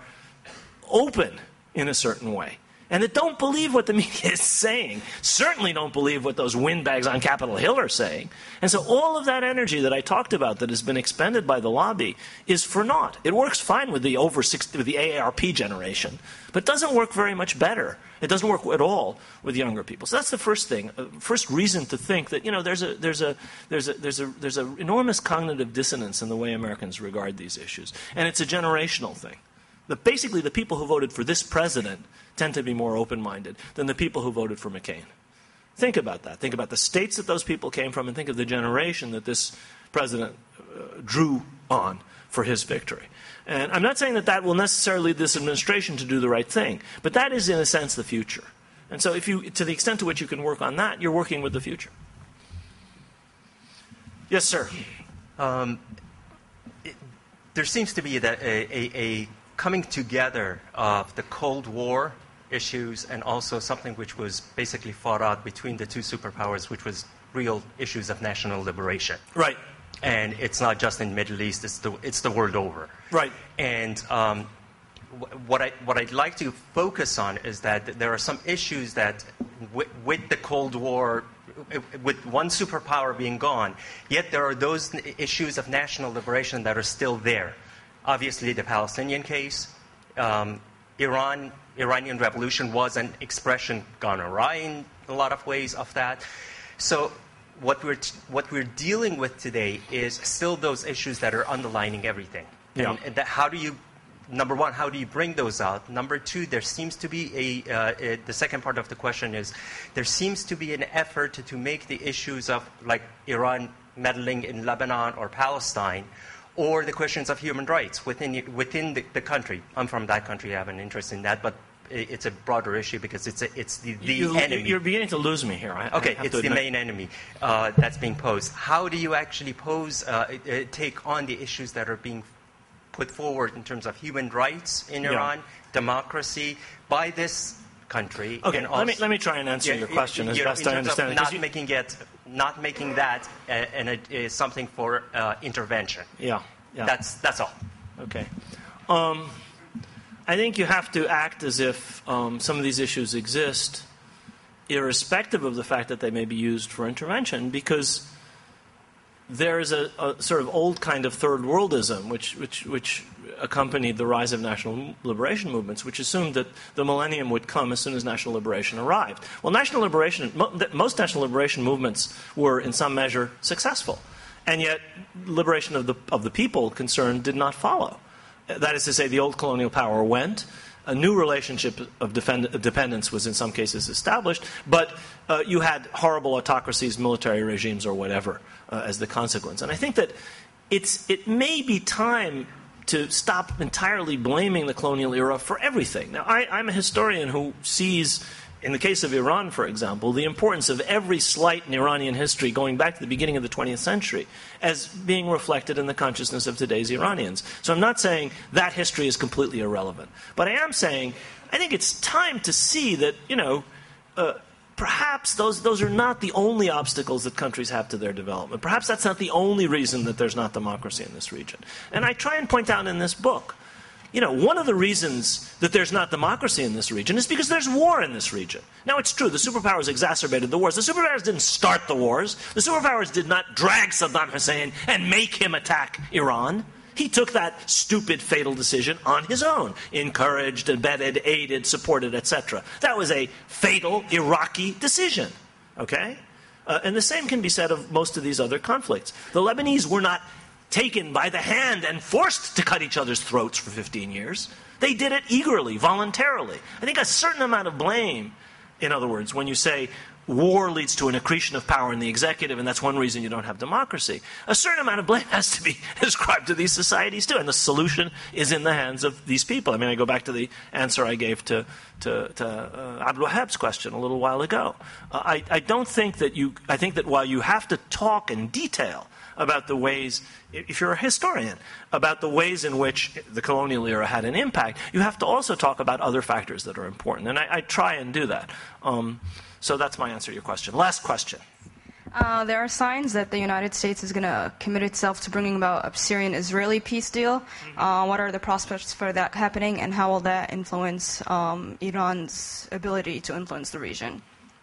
open in a certain way, and that don't believe what the media is saying, certainly don't believe what those windbags on Capitol Hill are saying. And so all of that energy that I talked about that has been expended by the lobby is for naught. It works fine with the over sixty, with the A A R P generation, but doesn't work very much better. It doesn't work at all with younger people. So that's the first thing, uh, first reason to think that, you know, there's a there's a there's a there's a there's an enormous cognitive dissonance in the way Americans regard these issues, and it's a generational thing. That basically the people who voted for this president tend to be more open-minded than the people who voted for McCain. Think about that. Think about the states that those people came from, and think of the generation that this president uh, drew on for his victory. And I'm not saying that that will necessarily lead this administration to do the right thing, but that is, in a sense, the future. And so if you, to the extent to which you can work on that, you're working with the future. Yes, sir. Um, it, there seems to be that a, a, a coming together of the Cold War issues and also something which was basically fought out between the two superpowers, which was real issues of national liberation. Right. And it's not just in the Middle East, it's the, it's the world over. Right. And um, w- what, I, what I'd like to focus on is that there are some issues that w- with the Cold War, with one superpower being gone, yet there are those issues of national liberation that are still there. Obviously, the Palestinian case, um, Iran, Iranian Revolution was an expression gone awry in a lot of ways of that. So what we're t- what we're dealing with today is still those issues that are underlining everything. Yeah. And, and that, how do you, number one, how do you bring those out? Number two, there seems to be a, uh, a, the second part of the question is, there seems to be an effort to, to make the issues of like Iran meddling in Lebanon or Palestine, or the questions of human rights within within the, the country. I'm from that country. I have an interest in that, but it's a broader issue because it's a, it's the, the you, enemy. You're beginning to lose me here. I, okay, I it's the main enemy uh, that's being posed. How do you actually pose, uh, uh, take on the issues that are being put forward in terms of human rights in Yeah. Iran, democracy, by this country. Okay, and let me also- let me try and answer Yeah, your question as you know, best in I terms of understand it. 'cause Not you- making it, not making that, uh, and it is something for uh, intervention. Yeah, yeah. That's that's all. Okay. Um, I think you have to act as if um, some of these issues exist, irrespective of the fact that they may be used for intervention, because there is a, a sort of old kind of third worldism, which, which, which accompanied the rise of national liberation movements, which assumed that the millennium would come as soon as national liberation arrived. Well, national liberation, mo- most national liberation movements were, in some measure, successful, and yet liberation of the of the people concerned did not follow. That is to say, the old colonial power went. A new relationship of defend- dependence was in some cases established, but uh, you had horrible autocracies, military regimes, or whatever uh, as the consequence. And I think that it's, it may be time to stop entirely blaming the colonial era for everything. Now, I, I'm a historian who sees, in the case of Iran, for example, the importance of every slight in Iranian history going back to the beginning of the twentieth century as being reflected in the consciousness of today's Iranians. So I'm not saying that history is completely irrelevant. But I am saying I think it's time to see that, you know, uh, perhaps those, those are not the only obstacles that countries have to their development. Perhaps that's not the only reason that there's not democracy in this region. And I try and point out in this book, you know, one of the reasons that there's not democracy in this region is because there's war in this region. Now, it's true, the superpowers exacerbated the wars. The superpowers didn't start the wars. The superpowers did not drag Saddam Hussein and make him attack Iran. He took that stupid, fatal decision on his own, encouraged, abetted, aided, supported, et cetera. That was a fatal Iraqi decision, okay? Uh, and the same can be said of most of these other conflicts. The Lebanese were not taken by the hand and forced to cut each other's throats for fifteen years. They did it eagerly, voluntarily. I think a certain amount of blame, in other words, when you say war leads to an accretion of power in the executive, and that's one reason you don't have democracy, a certain amount of blame has to be ascribed to these societies too, and the solution is in the hands of these people. I mean, I go back to the answer I gave to, to, to uh, Abdul Wahab's question a little while ago. Uh, I, I don't think that you, I think that while you have to talk in detail about the ways, if you're a historian, about the ways in which the colonial era had an impact, you have to also talk about other factors that are important. And I, I try and do that. Um, so that's my answer to your question. Last question. Uh, there are signs that the United States is going to commit itself to bringing about a Syrian-Israeli peace deal. Mm-hmm. Uh, what are the prospects for that happening, and how will that influence um, Iran's ability to influence the region?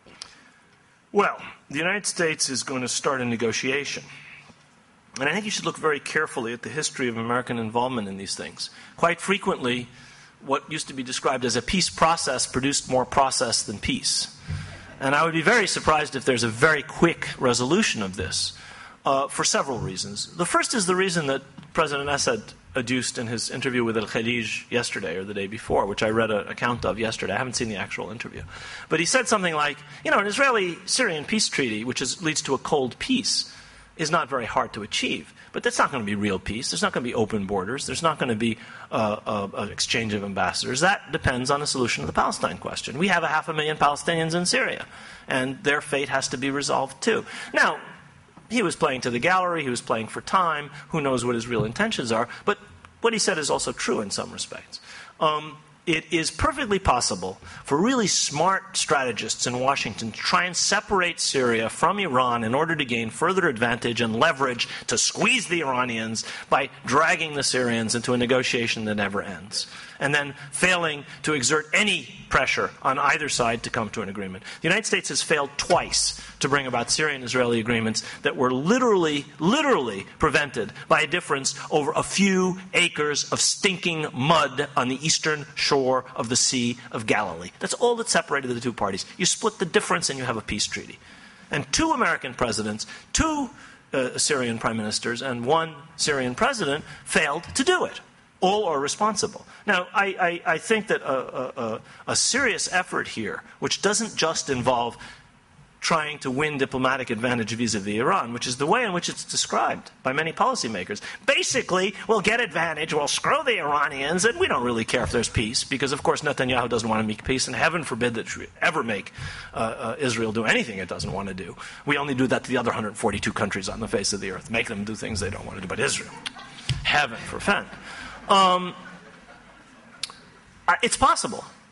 Well, the United States is going to start a negotiation. And I think you should look very carefully at the history of American involvement in these things. Quite frequently, what used to be described as a peace process produced more process than peace. And I would be very surprised if there's a very quick resolution of this, uh, for several reasons. The first is the reason that President Assad adduced in his interview with Al-Khalij yesterday or the day before, which I read an account of yesterday. I haven't seen the actual interview. But he said something like, you know, an Israeli-Syrian peace treaty, which is, leads to a cold peace, is not very hard to achieve. But that's not going to be real peace. There's not going to be open borders. There's not going to be uh, an exchange of ambassadors. That depends on a solution to the Palestine question. We have a half a million Palestinians in Syria, and their fate has to be resolved too. Now, he was playing to the gallery. He was playing for time. Who knows what his real intentions are? But what he said is also true in some respects. Um, It is perfectly possible for really smart strategists in Washington to try and separate Syria from Iran in order to gain further advantage and leverage to squeeze the Iranians by dragging the Syrians into a negotiation that never ends, and then failing to exert any pressure on either side to come to an agreement. The United States has failed twice to bring about Syrian-Israeli agreements that were literally, literally prevented by a difference over a few acres of stinking mud on the eastern shore of the Sea of Galilee. That's all that separated the two parties. You split the difference and you have a peace treaty. And two American presidents, two uh, Syrian prime ministers, and one Syrian president failed to do it. All are responsible. Now, I, I, I think that a, a, a serious effort here, which doesn't just involve trying to win diplomatic advantage vis-a-vis Iran, which is the way in which it's described by many policymakers. Basically, we'll get advantage, we'll screw the Iranians, and we don't really care if there's peace, because, of course, Netanyahu doesn't want to make peace, and heaven forbid that we ever make uh, uh, Israel do anything it doesn't want to do. We only do that to the other one hundred forty-two countries on the face of the earth, make them do things they don't want to do, but Israel, heaven forfend. Um, it's possible.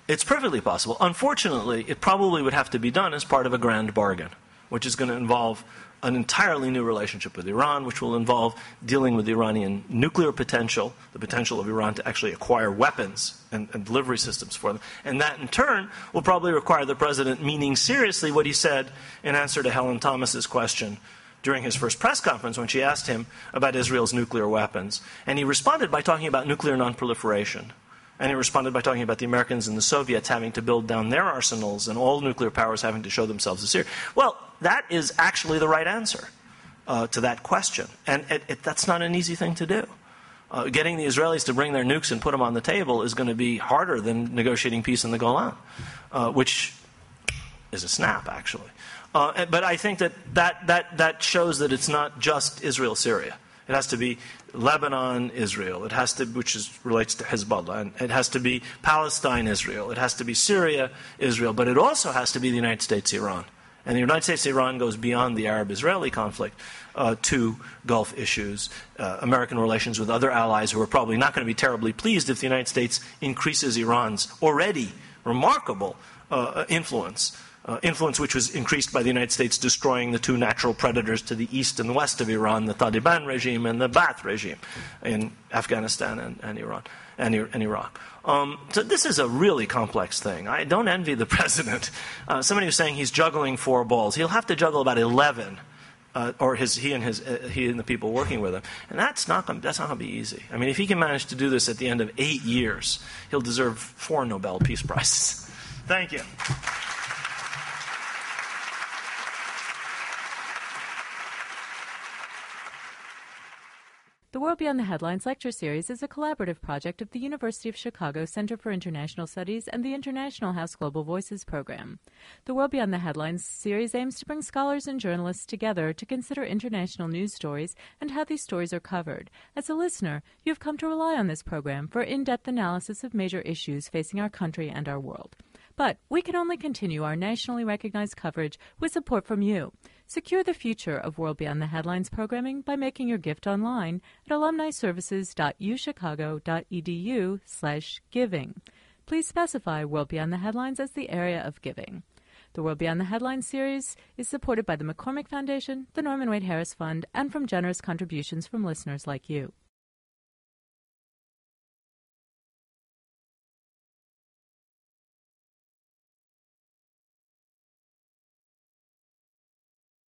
It's perfectly possible. Unfortunately, it probably would have to be done as part of a grand bargain, which is going to involve an entirely new relationship with Iran, which will involve dealing with the Iranian nuclear potential, the potential of Iran to actually acquire weapons and, and delivery systems for them. And that, in turn, will probably require the president meaning seriously what he said in answer to Helen Thomas's question during his first press conference when she asked him about Israel's nuclear weapons. And he responded by talking about nuclear nonproliferation. And he responded by talking about the Americans and the Soviets having to build down their arsenals and all nuclear powers having to show themselves as serious. Well, that is actually the right answer uh, to that question. And it, it, that's not an easy thing to do. Uh, getting the Israelis to bring their nukes and put them on the table is going to be harder than negotiating peace in the Golan, uh, which is a snap, actually. Uh, but I think that, that, that that shows that it's not just Israel-Syria. It has to be Lebanon, Israel. It has to, which is, relates to Hezbollah. And it has to be Palestine, Israel. It has to be Syria, Israel. But it also has to be the United States, Iran. And the United States, Iran goes beyond the Arab-Israeli conflict uh, to Gulf issues, uh, American relations with other allies who are probably not going to be terribly pleased if the United States increases Iran's already remarkable uh, influence. Uh, influence which was increased by the United States destroying the two natural predators to the east and west of Iran, the Taliban regime and the Ba'ath regime in Afghanistan and, and Iran and, and Iraq. Um, so this is a really complex thing. I don't envy the president. Uh, somebody was saying he's juggling four balls. He'll have to juggle about eleven, uh, or his, he and his uh, he and the people working with him, and that's not gonna, that's not going to be easy. I mean, if he can manage to do this at the end of eight years, he'll deserve four Nobel Peace Prizes. Thank you. The World Beyond the Headlines lecture series is a collaborative project of the University of Chicago Center for International Studies and the International House Global Voices program. The World Beyond the Headlines series aims to bring scholars and journalists together to consider international news stories and how these stories are covered. As a listener, you have come to rely on this program for in-depth analysis of major issues facing our country and our world. But we can only continue our nationally recognized coverage with support from you. Secure the future of World Beyond the Headlines programming by making your gift online at alumni services dot u chicago dot e d u slash giving. Please specify World Beyond the Headlines as the area of giving. The World Beyond the Headlines series is supported by the McCormick Foundation, the Norman Wade Harris Fund, and from generous contributions from listeners like you.